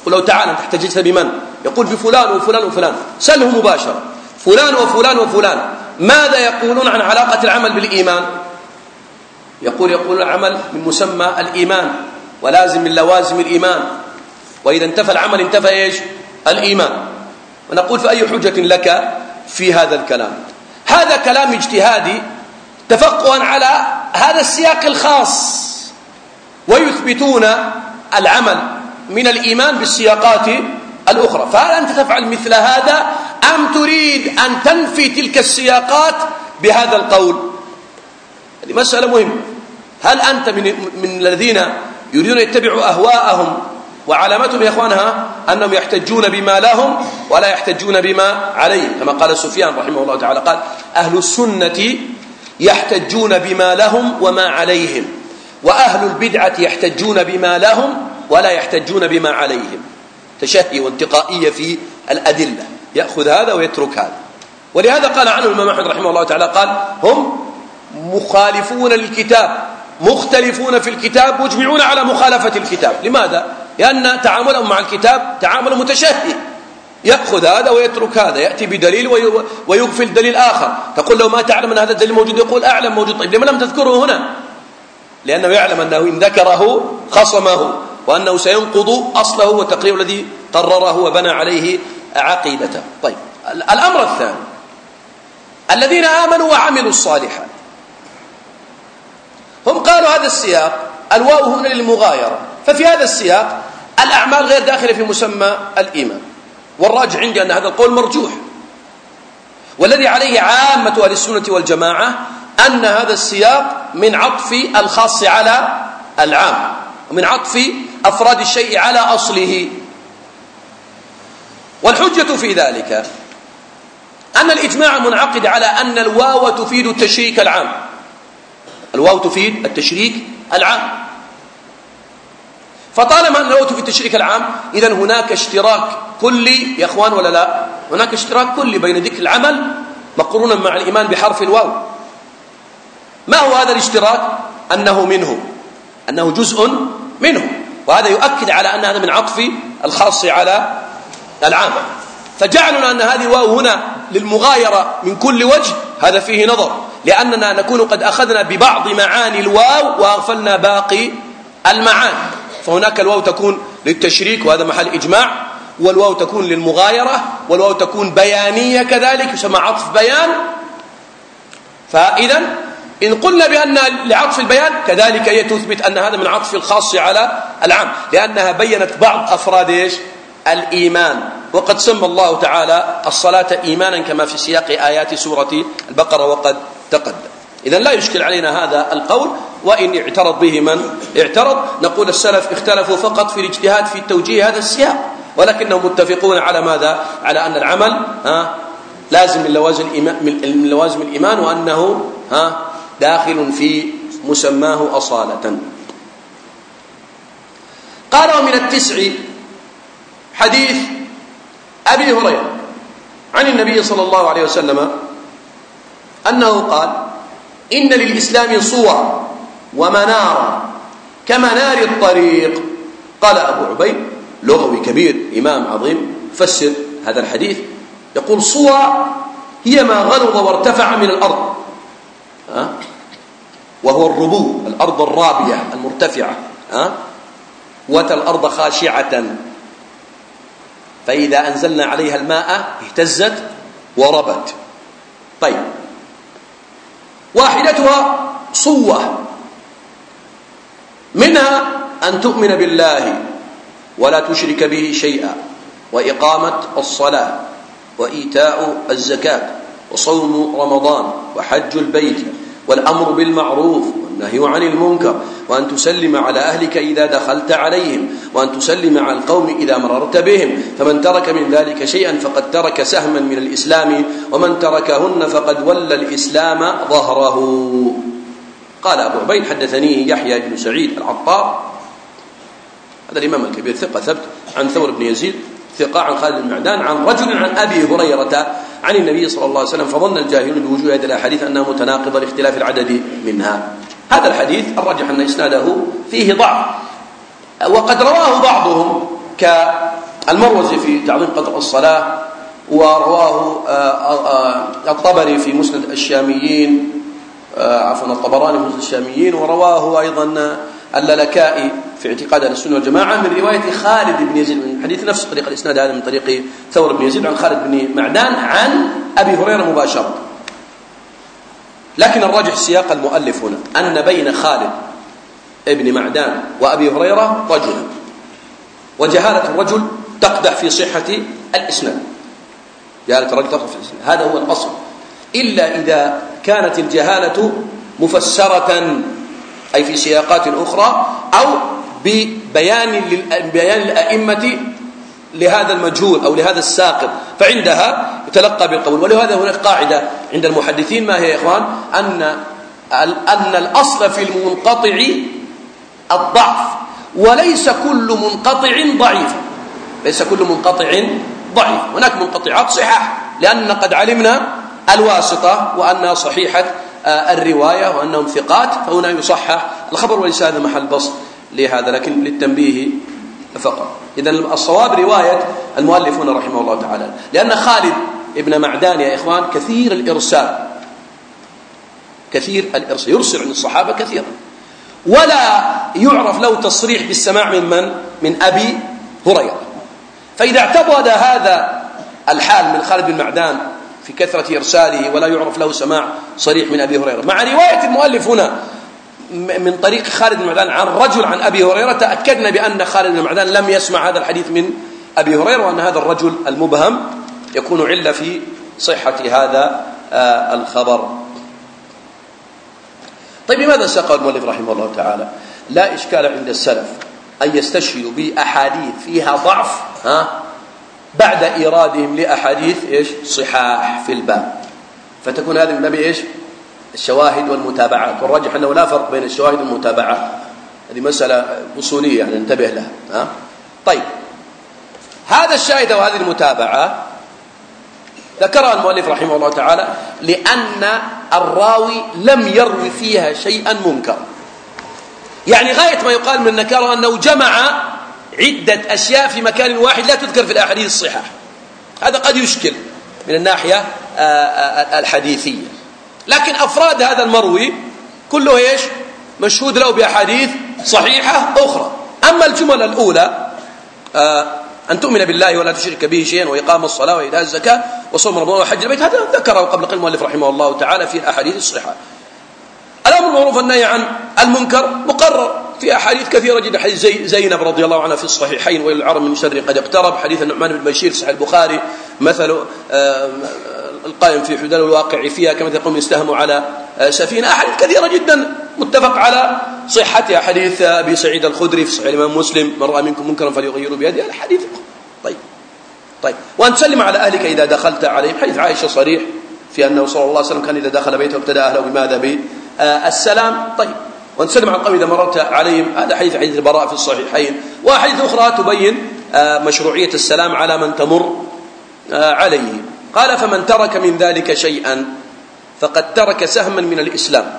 يقول له تعال أنت احتججت بمن؟ يقول بفلان وفلان وفلان، سله مباشرة فلان وفلان وفلان ماذا يقولون عن علاقة العمل بالإيمان؟ يقول العمل من مسمى الإيمان ولازم من لوازم الإيمان، وإذا انتفى العمل انتفى إيش؟ الإيمان. ونقول فأي حجة لك في هذا الكلام؟ هذا كلام اجتهادي تفقها على هذا السياق الخاص، ويثبتون العمل من الإيمان بالسياقات الأخرى. فهل أنت تفعل مثل هذا أم تريد أن تنفي تلك السياقات بهذا القول؟ هذه مسألة مهمة. هل أنت من الذين يريدون يتبعوا أهواءهم وعلامتهم يا إخوانها أنهم يحتجون بما لهم ولا يحتجون بما عليهم، كما قال سفيان رحمه الله تعالى قال أهل السنة يحتجون بما لهم وما عليهم، وأهل البدعة يحتجون بما لهم ولا يحتجون بما عليهم. تشهي وانتقائية في الأدلة، يأخذ هذا ويترك هذا. ولهذا قال عنه الإمام أحمد رحمه الله تعالى قال هم مخالفون للكتاب مختلفون في الكتاب مجمعون على مخالفة الكتاب. لماذا؟ لأن تعاملهم مع الكتاب تعامل متشهي، يأخذ هذا ويترك هذا، يأتي بدليل ويغفل دليل آخر. تقول له ما تعلم أن هذا الدليل موجود؟ يقول أعلم موجود. طيب لما لم تذكره هنا؟ لأنه يعلم أنه إن ذكره خصمه وأنه سينقض أصله وتقرير الذي قرره وبنى عليه عقيدته. طيب الأمر الثاني الذين آمنوا وعملوا الصالحات، هم قالوا هذا السياق الواو هنا للمغايرة، ففي هذا السياق الأعمال غير داخلة في مسمى الإيمان. والراجع عندي أن هذا القول مرجوح، والذي عليه عامة أهل السنة والجماعة أن هذا السياق من عطف الخاص على العام، ومن عطف أفراد الشيء على أصله. والحجة في ذلك أن الإجماع منعقد على أن الواو تفيد التشريك العام، الواو تفيد التشريك العام. فطالما أن الواو تفيد التشريك العام إذن هناك اشتراك كلي يا أخوان ولا لا؟ هناك اشتراك كلي بين ذكر العمل مقرونا مع الإيمان بحرف الواو. ما هو هذا الاشتراك؟ أنه منه، أنه جزء منه، وهذا يؤكد على أن هذا من عطف الخاص على العام. فجعلنا أن هذه الواو هنا للمغايرة من كل وجه هذا فيه نظر، لأننا نكون قد أخذنا ببعض معاني الواو وأغفلنا باقي المعاني. فهناك الواو تكون للتشريك وهذا محل إجماع، والواو تكون للمغايرة، والواو تكون بيانية كذلك يسمى عطف بيان. فإذا إن قلنا بأن لعطف البيان كذلك هي تثبت أن هذا من عطف الخاص على العام، لأنها بينت بعض أفراد الإيمان. وقد سمى الله تعالى الصلاة إيمانا كما في سياق آيات سورة البقرة وقد تقدم. إذن لا يشكل علينا هذا القول، وإن اعترض به من اعترض نقول السلف اختلفوا فقط في الاجتهاد في توجيه هذا السياق، ولكنهم متفقون على ماذا؟ على أن العمل لازم من لوازم الإيمان، وأنه داخل في مسماه أصالة. قال ومن التسع حديث أبي هريرة عن النبي صلى الله عليه وسلم أنه قال إن للإسلام صور ومنارا كمنار الطريق. قال أبو عبيد لغوي كبير إمام عظيم فسر هذا الحديث يقول صور هي ما غلظ وارتفع من الأرض، وهو الربو، الأرض الرابية المرتفعة، وترى الأرض خاشعة فإذا أنزلنا عليها الماء اهتزت وربت. طيب واحدتها صوة، منها أن تؤمن بالله ولا تشرك به شيئا، وإقامة الصلاة، وإيتاء الزكاة، وصوم رمضان، وحج البيت، والأمر بالمعروف والنهي عن المنكر، وأن تسلم على أهلك إذا دخلت عليهم، وأن تسلم على القوم إذا مررت بهم، فمن ترك من ذلك شيئا فقد ترك سهما من الإسلام، ومن تركهن فقد ولى الإسلام ظهره. قال أبو عبيد حدثني يحيى بن سعيد العطار، هذا الإمام الكبير ثقة ثبت، عن ثور بن يزيد ثقة، عن خالد بن معدان، عن رجل عن أبي هريرة عن النبي صلى الله عليه وسلم، فظن الجاهلون بوجوه هذه الأحاديث أنها متناقضة لاختلاف العدد منها. هذا الحديث الراجح أن إسناده فيه ضعف، وقد رواه بعضهم المروزي في تعظيم قدر الصلاة، ورواه الطبري في مسند الشاميين، عفوا الطبراني في مسند الشاميين، ورواه أيضا اللالكائي في اعتقاد أهل السنة والجماعة من رواية خالد بن يزيد، من حديث نفس طريق الإسناد هذا من طريق ثور بن يزيد عن خالد بن معدان عن أبي هريرة مباشرة. لكن الراجح سياق المؤلف هنا أن بين خالد ابن معدان وأبي هريرة رجلا، وجهالة الرجل تقدح في صحة الإسناد، جهالة الرجل تقدح في الإسناد، هذا هو الأصل، إلا إذا كانت الجهالة مفسرة أي في سياقات أخرى، أو ببيان الأئمة لهذا المجهول أو لهذا الساقط، فعندها يتلقى بالقبول. ولهذا هناك قاعدة عند المحدثين، ما هي يا إخوان؟ أن الأصل في المنقطع الضعف، وليس كل منقطع ضعيف، ليس كل منقطع ضعيف، هناك منقطعات صحاح، لأننا قد علمنا الواسطة وأنها صحيحة الرواية وأنهم ثقات، فهنا يصحح الخبر، وليس هذا محل بسط لهذا، لكن للتنبيه فقط. إذن الصواب رواية المؤلف هنا رحمه الله تعالى، لأن خالد ابن معدان يا إخوان كثير الإرسال، يرسل عن الصحابة كثيرا، ولا يعرف له تصريح بالسماع من أبي هريرة. فإذا اعتضد هذا الحال من خالد بن معدان في كثرة إرساله ولا يعرف له سماع صريح من أبي هريرة، مع رواية المؤلف هنا من طريق خالد بن معدان عن رجل عن أبي هريرة، تأكدنا بأن خالد بن معدان لم يسمع هذا الحديث من أبي هريرة، وأن هذا الرجل المبهم يكون علة في صحة هذا الخبر. طيب لماذا ساق المؤلف رحمه الله تعالى؟ لا إشكال عند السلف أن يستشهدوا بأحاديث فيها ضعف بعد إيرادهم لأحاديث صحاح في الباب، فتكون هذه من باب الشواهد والمتابعات، والراجح أنه لا فرق بين الشواهد والمتابعات، هذه مسألة أصولية يعني ننتبه لها. طيب هذا الشاهد وهذه المتابعة ذكرها المؤلف رحمه الله تعالى لأن الراوي لم يروي فيها شيئا منكر، يعني غاية ما يقال من النكارة أنه جمع عدة أشياء في مكان واحد لا تذكر في الأحاديث الصحاح، هذا قد يشكل من الناحية الحديثية، لكن أفراد هذا المروي كله مشهود له بأحاديث صحيحة أخرى. أما الجمل الأولى أن تؤمن بالله ولا تشرك به شيئا وإقام الصلاة وإيتاء الزكاة وصوم رمضان وحج البيت، هذا ذكره قبل قليل المؤلف رحمه الله تعالى في الأحاديث الصحيحة. الأمر المعروف والنهي عن المنكر مقرر في أحاديث كثيرة جدا، حديث زينب رضي الله عنها في الصحيحين، وإلى العرب من شر قد اقترب، حديث النعمان بن بشير صحيح البخاري، مثل القائم في حدود الواقع فيها كما يقوم يستهم على سفينة، أحاديث كثيرة جدا متفق على صحتها، حديث أبي سعيد الخدري في صحيح الإمام مسلم من رأى منكم منكرا فليغيره بيده، الحديث. طيب وأن تسلم على أهلك إذا دخلت عليهم، حديث عائشة صريح في أنه صلى الله عليه وسلم كان إذا دخل بيته ابتدأ أهله بماذا؟ بالسلام. طيب وأن تسلم على القوم إذا مررت عليهم، هذا حديث البراء في الصحيحين، وحديث أخرى تبين مشروعية السلام على من تمر عليه. قال فمن ترك من ذلك شيئا فقد ترك سهما من الإسلام.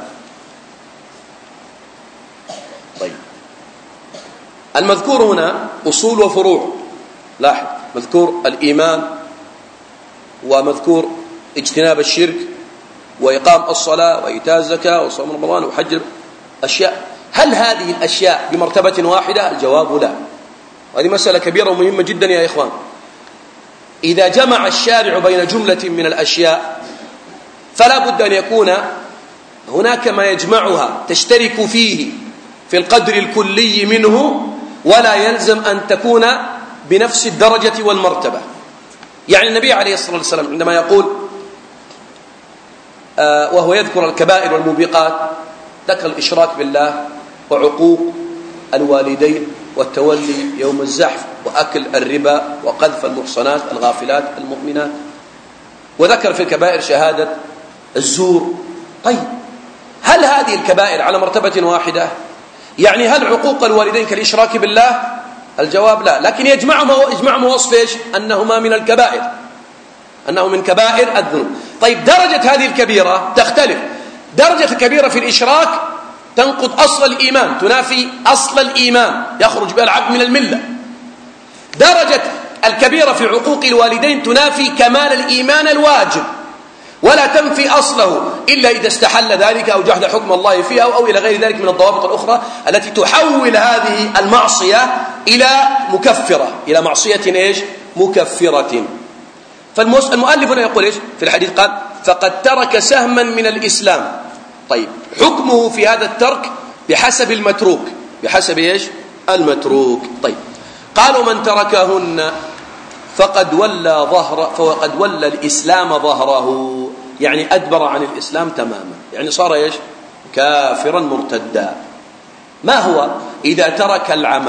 طيب المذكور هنا أصول وفروع، لاحظ مذكور الإيمان ومذكور اجتناب الشرك وإقام الصلاة وإيتاء الزكاة وصوم رمضان وحج أشياء. هل هذه الأشياء بمرتبة واحدة؟ الجواب لا، وهذه مسألة كبيرة ومهمة جدا يا إخوان. إذا جمع الشارع بين جملة من الأشياء فلا بد أن يكون هناك ما يجمعها تشترك فيه في القدر الكلي منه، ولا يلزم أن تكون بنفس الدرجة والمرتبة. يعني النبي عليه الصلاة والسلام عندما يقول وهو يذكر الكبائر والموبقات، ذكر الإشراك بالله وعقوق الوالدين والتولي يوم الزحف وأكل الربا وقذف المحصنات الغافلات المؤمنات، وذكر في الكبائر شهادة الزور. طيب هل هذه الكبائر على مرتبة واحدة؟ يعني هل عقوق الوالدين كالإشراك بالله؟ الجواب لا، لكن يجمعهم وصف أنهما من الكبائر، أنه من كبائر الذنوب. طيب درجة هذه الكبيرة تختلف، درجة الكبيرة في الإشراك تنقض أصل الإيمان، تنافي أصل الإيمان، يخرج بها العبد من الملة. درجة الكبيرة في عقوق الوالدين تنافي كمال الإيمان الواجب ولا تنفي أصله إلا إذا استحل ذلك أو جحد حكم الله فيها أو إلى غير ذلك من الضوابط الأخرى التي تحول هذه المعصية إلى مكفرة، إلى معصية مكفرة. فالمؤلف هنا يقول في الحديث قال فقد ترك سهما من الإسلام. طيب حكمه في هذا الترك بحسب المتروك، بحسب المتروك. طيب قالوا من تركهن فقد ولى الإسلام ظهره، يعني أدبر عن الإسلام تماما، يعني صار كافرا مرتدا. ما هو؟ إذا ترك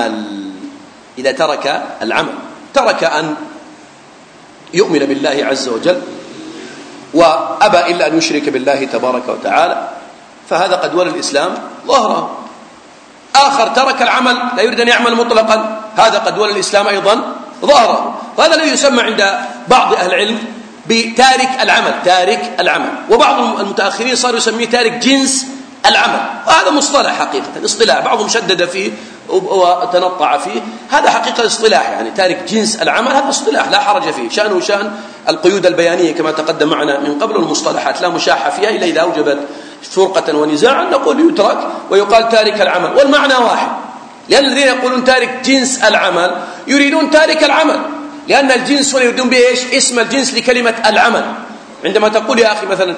العمل ترك أن يؤمن بالله عز وجل وأبى إلا أن يشرك بالله تبارك وتعالى، فهذا قد ولى الإسلام ظهره. آخر ترك العمل لا يريد أن يعمل مطلقا، هذا قد ولى الإسلام أيضا ظهره. وهذا الذي يسمى عند بعض أهل العلم بتارك العمل، تارك العمل، وبعض المتأخرين صاروا يسميه تارك جنس العمل. وهذا مصطلح حقيقة اصطلاح، بعضهم شدد فيه وتنطع فيه، هذا حقيقة اصطلاح، يعني تارك جنس العمل هذا اصطلاح لا حرج فيه، شأنه شأن القيود البيانية كما تقدم معنا من قبل، المصطلحات لا مشاحة فيها إلا إذا أوجبت فرقة ونزاعا نقول يترك ويقال تارك العمل، والمعنى واحد. لأن الذين يقولون تارك جنس العمل يريدون تارك العمل، لأن الجنس هنا يريدون به اسم الجنس لكلمة العمل. عندما تقول يا أخي مثلا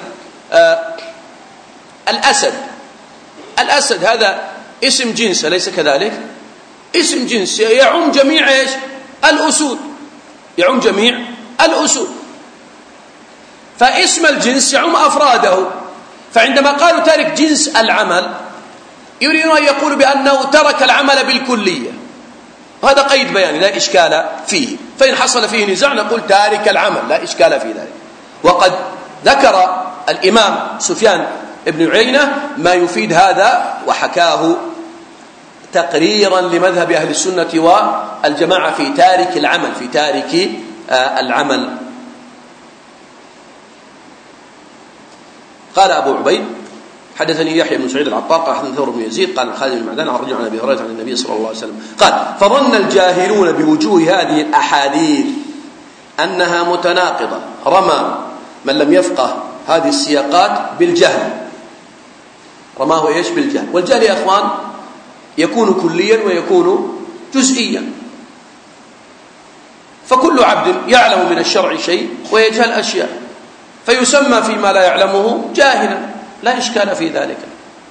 الأسد هذا اسم جنس أليس كذلك؟ اسم جنس يعم جميع الأسود، يعم جميع الأسود، فاسم الجنس يعم أفراده. فعندما قالوا تارك جنس العمل يريدون أن يقولوا بأنه ترك العمل بالكلية، هذا قيد بياني لا إشكال فيه، فإن حصل فيه نزاع نقول تارك العمل لا إشكال في ذلك. وقد ذكر الإمام سفيان ابن عيينة ما يفيد هذا وحكاه تقريرا لمذهب أهل السنة والجماعة في تارك العمل، في تارك العمل. قال أبو عبيد حدثني يحيى بن سعيد العطار قال حدثنا ثور بن يزيد قال خالد بن معدان عن رجل عن أبي هريرة عن النبي صلى الله عليه وسلم قال فظن الجاهلون بوجوه هذه الأحاديث أنها متناقضة، رمى من لم يفقه هذه السياقات بالجهل، رماه بالجهل. والجهل يا أخوان يكون كليا ويكون جزئيا، فكل عبد يعلم من الشرع شيء ويجهل أشياء، فيسمى فيما لا يعلمه جاهلا، لا إشكال في ذلك.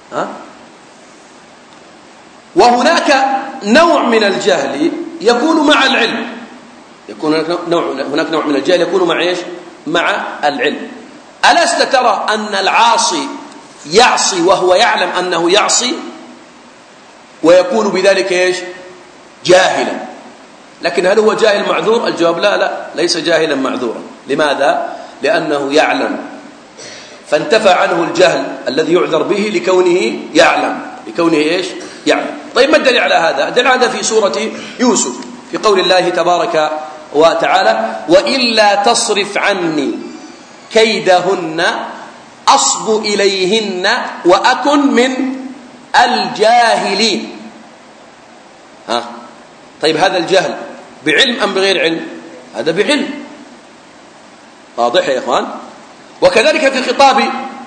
وهناك نوع من الجهل يكون مع العلم، يكون هناك نوع من الجهل يكون مع العلم. ألست ترى أن العاصي يعصي وهو يعلم أنه يعصي ويكون بذلك جاهلا؟ لكن هل هو جاهل معذور؟ الجواب لا، ليس جاهلا معذورا. لماذا؟ لأنه يعلم، فانتفى عنه الجهل الذي يعذر به لكونه يعلم، يعلم. طيب ما الدليل على هذا؟ الدليل على هذا في سورة يوسف في قول الله تبارك وتعالى وإلا تصرف عني كيدهن أصب إليهن وأكن من الجاهلين. طيب هذا الجهل بعلم أم بغير علم؟ هذا بعلم، واضح يا إخوان. وكذلك في خطاب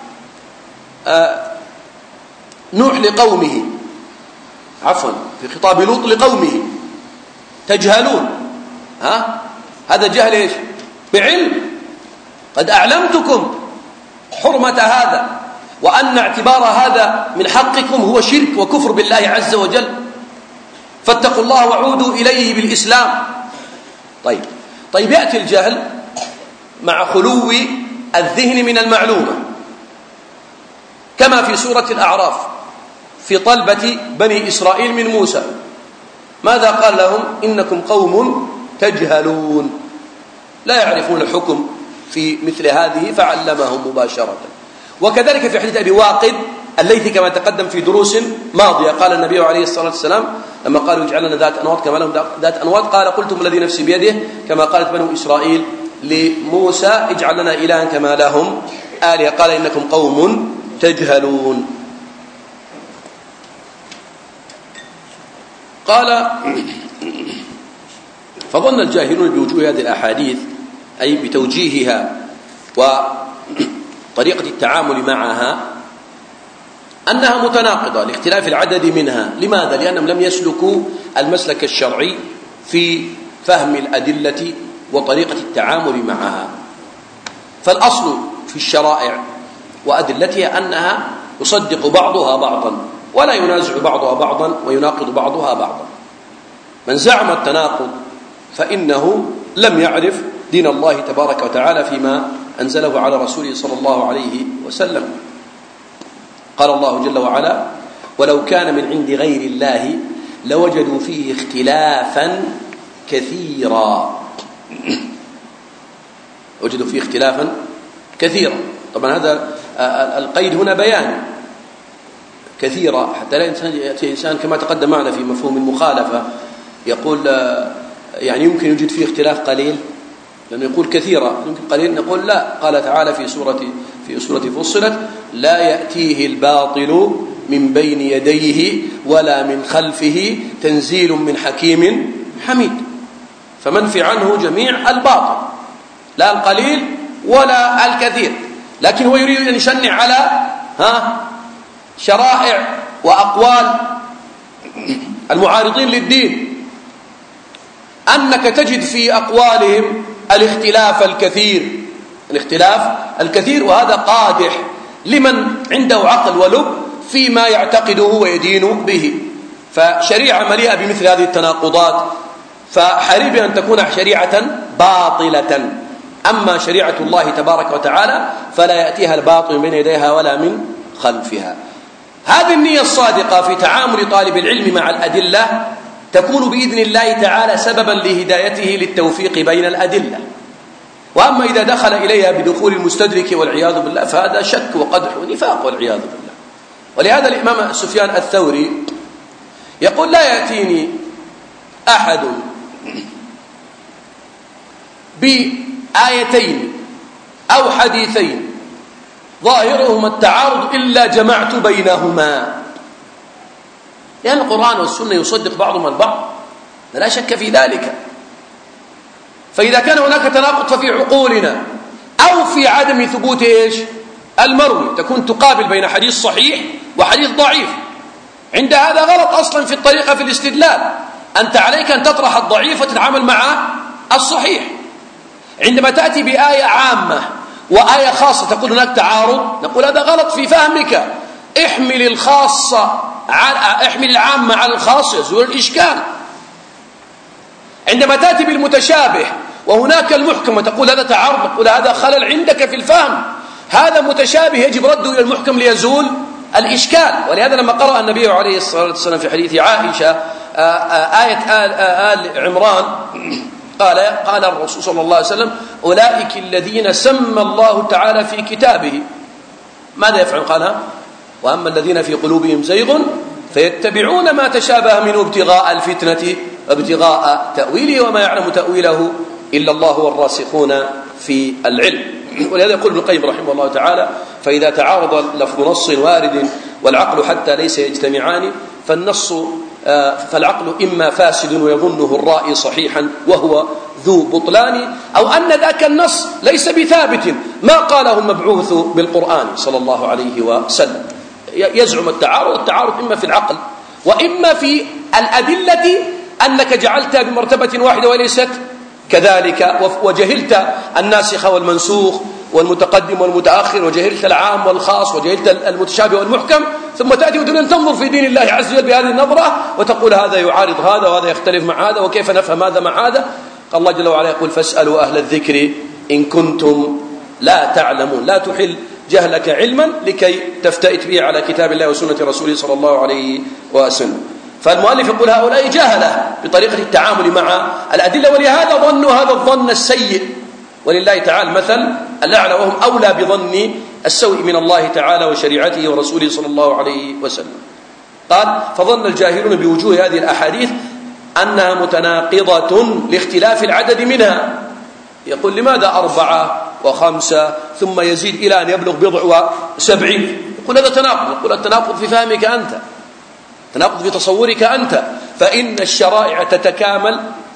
نوح لقومه، عفوا في خطاب لوط لقومه تجهلون، هذا جهل بعلم، قد أعلمتكم حرمة هذا وأن اعتبار هذا من حقكم هو شرك وكفر بالله عز وجل، فاتقوا الله وعودوا إليه بالإسلام. طيب يأتي الجهل مع خلو الذهن من المعلومة، كما في سورة الأعراف في طلبة بني إسرائيل من موسى، ماذا قال لهم؟ إنكم قوم تجهلون، لا يعرفون الحكم في مثل هذه فعلمهم مباشرة. وكذلك في حديث أبي واقد الليثي كما تقدم في دروس ماضية، قال النبي عليه الصلاة والسلام لما قالوا اجعل لنا ذات أنواط كما لهم ذات أنواط، قال قلتم الذي نفسي بيده كما قالت بنو إسرائيل لموسى اجعل لنا إلها كما لهم آلهة، قال إنكم قوم تجهلون. فظن الجاهلون بوجوه هذه الأحاديث أي بتوجيهها وطريقة التعامل معها أنها متناقضة لاختلاف العدد منها. لماذا؟ لأنهم لم يسلكوا المسلك الشرعي في فهم الأدلة وطريقة التعامل معها. فالأصل في الشرائع وأدلتها أنها يصدق بعضها بعضا ولا ينازع بعضها بعضا ويناقض بعضها بعضا. من زعم التناقض فإنه لم يعرف دين الله تبارك وتعالى فيما أنزله على رسوله صلى الله عليه وسلم. قال الله جل وعلا: ولو كان من عند غير الله لوجدوا فيه اختلافا كثيرا. وجدوا فيه اختلافا كثيرا. طبعا هذا القيد هنا بيان كثيرا، حتى لا يأتي إنسان كما تقدم معنا في مفهوم المخالفة يقول يعني يمكن يوجد فيه اختلاف قليل، لأنه يقول كثيرا يمكن قليل، نقول لا. قال تعالى في سورة فصلت: لا يأتيه الباطل من بين يديه ولا من خلفه تنزيل من حكيم حميد. فمنفي عنه جميع الباطل، لا القليل ولا الكثير، لكن هو يريد أن يشنع على شرائع وأقوال المعارضين للدين، أنك تجد في أقوالهم الاختلاف الكثير، وهذا قادح لمن عنده عقل ولب فيما يعتقده ويدين به. فشريعة مليئة بمثل هذه التناقضات، فحري بأن تكون شريعة باطلة. أما شريعة الله تبارك وتعالى فلا يأتيها الباطل من بين يديها ولا من خلفها. هذه النية الصادقة في تعامل طالب العلم مع الأدلة تكون بإذن الله تعالى سببا لهدايته للتوفيق بين الأدلة. وأما إذا دخل إليها بدخول المستدرك والعياذ بالله فهذا شك وقدح ونفاق والعياذ بالله. ولهذا الإمام سفيان الثوري يقول: لا يأتيني أحد بآيتين أو حديثين ظاهرهما التعارض إلا جمعت بينهما، لأن القرآن والسنة يصدق بعضهما البعض لا شك في ذلك. فإذا كان هناك تناقض ففي عقولنا أو في عدم ثبوت المروي تكون تقابل بين حديث صحيح وحديث ضعيف. عند هذا غلط أصلا في الطريقة في الاستدلال. أنت عليك أن تطرح الضعيف وتتعامل مع الصحيح. عندما تأتي بآية عامة وآية خاصة تقول هناك تعارض، نقول هذا غلط في فهمك. احمل العامة على الخاص يزول الإشكال. عندما تأتي بالمتشابه وهناك المحكم وتقول هذا تعارض، نقول هذا خلل عندك في الفهم، هذا متشابه يجب رده إلى المحكم ليزول الإشكال. ولهذا لما قرأ النبي عليه الصلاة والسلام في حديث عائشة آية آل عمران قال الرسول صلى الله عليه وسلم: أولئك الذين سمى الله تعالى في كتابه ماذا يفعل؟ قالها: وأما الذين في قلوبهم زيغ فيتبعون ما تشابه منه ابتغاء الفتنة وابتغاء تأويله وما يعلم تأويله إلا الله والراسخون في العلم. ولهذا يقول ابن القيم رحمه الله تعالى: فإذا تعارض لفظ نص وارد والعقل حتى ليس يجتمعان فالعقل إما فاسد ويظنه الرائي صحيحا وهو ذو بطلان، أو أن ذاك النص ليس بثابت ما قاله المبعوث بالقرآن صلى الله عليه وسلم. يزعم التعارض إما في العقل وإما في الأدلة، أنك جعلتها بمرتبة واحدة وليست كذلك، وجهلت الناسخ والمنسوخ والمتقدم والمتأخر، وجهلت العام والخاص، وجهلت المتشابه والمحكم، ثم تأتي وتريد أن تنظر في دين الله عز وجل بهذه النظرة وتقول هذا يعارض هذا وهذا يختلف مع هذا وكيف نفهم هذا مع هذا. الله جل وعلا يقول: فاسألوا أهل الذكر إن كنتم لا تعلمون. لا تحل جهلك علما لكي تفتئت به على كتاب الله وسنة رسوله صلى الله عليه وسلم. فالمؤلف يقول هؤلاء جهلة بطريقة التعامل مع الأدلة، ولهذا ظنوا هذا الظن السيء. ولله تعالى المثل الأعلى، وهم أولى بظن السوء من الله تعالى وشريعته ورسوله صلى الله عليه وسلم. قال: فظن الجاهلون بوجوه هذه الأحاديث أنها متناقضة لاختلاف العدد منها. يقول: لماذا 4 و5 ثم يزيد إلى أن يبلغ 70؟ يقول هذا تناقض. يقول التناقض في فهمك أنت، تناقض في تصورك أنت، فإن الشرائع تتكامل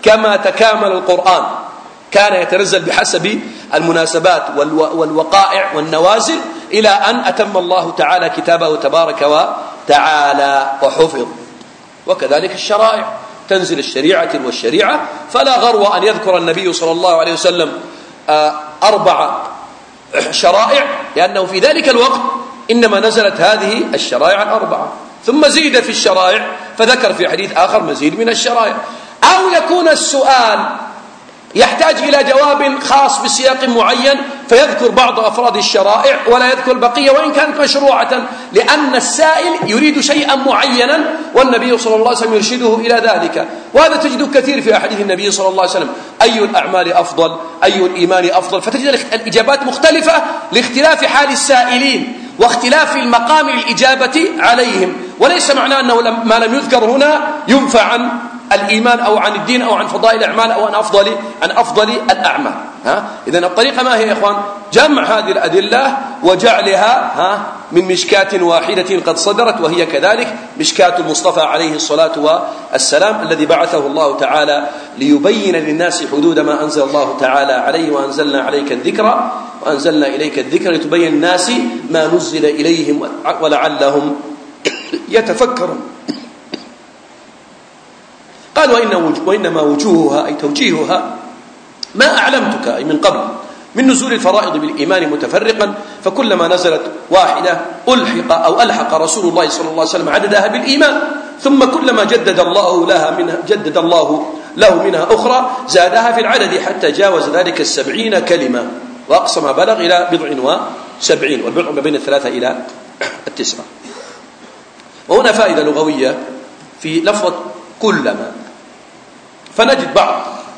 كما تكامل القرآن كان يتنزل بحسب المناسبات والوقائع والنوازل إلى أن أتم الله تعالى كتابه تبارك وتعالى وحفظ. وكذلك الشرائع، تنزل الشريعة والشريعة، فلا غرو أن يذكر النبي صلى الله عليه وسلم 4 شرائع، لأنه في ذلك الوقت إنما نزلت هذه الشرائع 4، ثم زيد في الشرائع فذكر في حديث آخر مزيد من الشرائع. أو يكون السؤال يحتاج إلى جواب خاص بسياق معين فيذكر بعض أفراد الشرائع ولا يذكر البقية وإن كانت مشروعة، لأن السائل يريد شيئا معينا والنبي صلى الله عليه وسلم يرشده إلى ذلك. وهذا تجد كثير في أحاديث النبي صلى الله عليه وسلم: أي الأعمال أفضل، أي الإيمان أفضل، فتجد الإجابات مختلفة لاختلاف حال السائلين واختلاف المقام الإجابة عليهم. وليس معناه أنه ما لم يذكر هنا ينفع عن الإيمان أو عن الدين أو عن فضائل الأعمال أو عن أفضل الأعمال. إذن الطريقة ما هي يا إخوان؟ جمع هذه الأدلة وجعلها من مشكاة واحدة قد صدرت، وهي كذلك مشكاة المصطفى عليه الصلاة والسلام الذي بعثه الله تعالى ليبين للناس حدود ما أنزل الله تعالى عليه: وأنزلنا عليك الذكر وأنزلنا إليك الذكر لتبين الناس ما نزل إليهم ولعلهم يتفكرون. قال: وإنما وجوهها أي توجيهها ما أعلمتك أي من قبل من نزول الفرائض بالإيمان متفرقا، فكلما نزلت واحدة ألحق رسول الله صلى الله عليه وسلم عددها بالإيمان، ثم كلما جدد الله له منها أخرى زادها في العدد حتى جاوز ذلك 70 كلمة، وأقصى ما بلغ إلى 70، والبضع ما بين 3 إلى 9. وهنا فائدة لغوية في لفظة كلما، فنجد بعض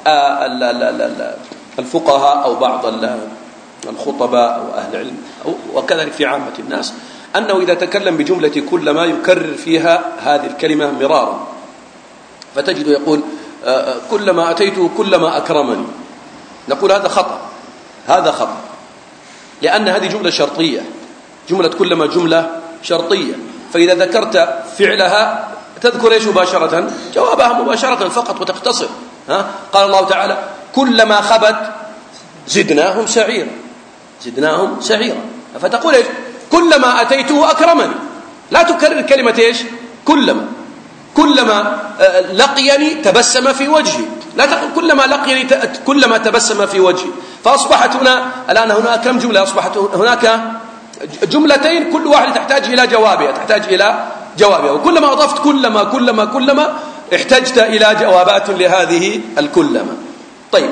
الفقهاء أو بعض الخطباء أو أهل العلم وكذلك في عامة الناس أنه إذا تكلم بجملة كلما يكرر فيها هذه الكلمة مرارا، فتجد يقول: كلما أتيته كلما أكرمني. نقول هذا خطأ، لأن هذه جملة شرطية، جملة كلما جملة شرطية، فإذا ذكرت فعلها تذكر إيش مباشرة؟ جوابها مباشرة فقط وتقتصر. قال الله تعالى: كلما خبت زدناهم سعيرا، فتقول إيش؟ كلما أتيته أكرمني، لا تكرر كلمة إيش؟ كلما لقيني تبسم في وجهي، لا تقول كلما لقيني كلما تبسم في وجهي. فأصبحت الآن هناك كم جملة؟ أصبحت هناك جملتين كل واحدة تحتاج إلى جوابها، وكلما أضفت كلما احتجت إلى جوابات لهذه الكلما. طيب،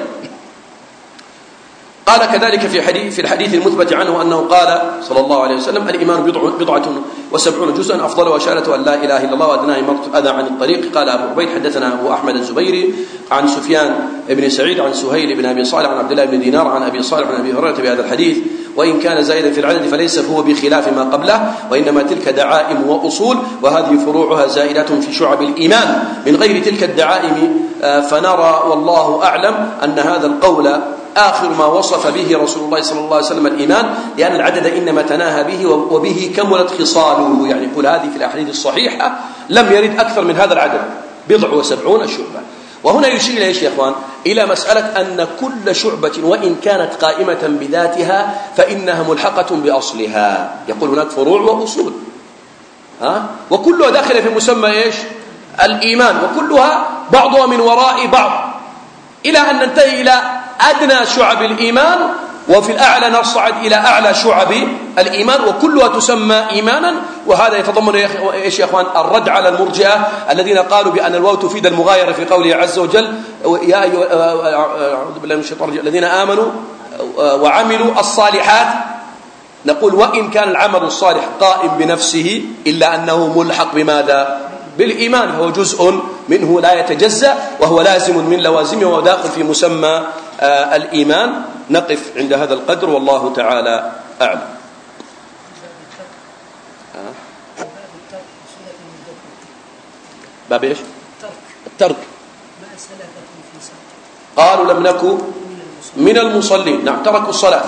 قال كذلك في الحديث المثبت عنه أنه قال صلى الله عليه وسلم: الإيمان 70 جزءا، أفضل شهادة أن لا إله إلا الله وأدناه إماطة الأذى عن الطريق. قال أبو عبيد: حدثنا أبو أحمد الزبيري عن سفيان بن سعيد عن سهيل بن أبي صالح عن عبد الله بن دينار عن أبي صالح عن أبي هريرة بهذا الحديث، وإن كان زائدا في العدد فليس هو بخلاف ما قبله، وإنما تلك دعائم وأصول، وهذه فروعها زائدة في شعب الإيمان من غير تلك الدعائم. فنرى والله أعلم أن هذا القول آخر ما وصف به رسول الله صلى الله عليه وسلم الإيمان، لأن العدد إنما تناهى به وبه كملت خصاله. يعني يقول هذه في الأحاديث الصحيحة لم يرد أكثر من هذا العدد، 70 شعبة. وهنا يشير إلى إيش يا إخوان؟ إلى مسألة أن كل شعبة وإن كانت قائمة بذاتها فإنها ملحقة بأصلها. يقول هناك فروع وأصول، وكلها داخلة في مسمى إيش؟ الإيمان، وكلها بعضها من وراء بعض، إلى أن ننتهي إلى أدنى شعب الإيمان، وفي الأعلى نصعد إلى أعلى شعب الإيمان، وكلها تسمى إيمانا. وهذا يتضمن إيش يا أخوان؟ الرد على المرجئة الذين قالوا بأن الواو تفيد المغايرة في قوله عز وجل: يا أيها أعوذ بالله من الشيطان الرجيم الذين آمنوا وعملوا الصالحات. نقول: وإن كان العمل الصالح قائم بنفسه إلا أنه ملحق بماذا؟ بالإيمان، هو جزء منه لا يتجزأ، وهو لازم من لوازمه وداخل في مسمى الإيمان. نقف عند هذا القدر والله تعالى أعلم. باب إيش؟ الترك. قالوا لم نكن من المصلين. نعم، تركوا الصلاة.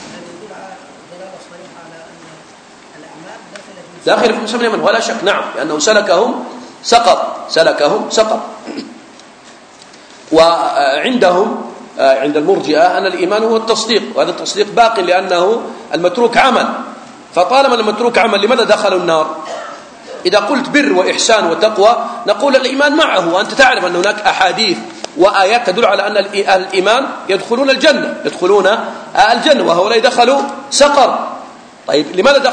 داخل في مسمى الإيمان ولا شك. نعم، لأنه سلكهم سقط. وعندهم عند المرجئة أن الإيمان هو التصديق، وهذا التصديق باق لأنه المتروك عمل. فطالما المتروك عمل لماذا دخلوا النار؟ إذا قلت بر وإحسان وتقوى نقول الإيمان معه، وأنت تعرف أن هناك أحاديث وآيات تدل على أن الإيمان يدخلون الجنة وهؤلاء دخلوا سقر. طيب لماذا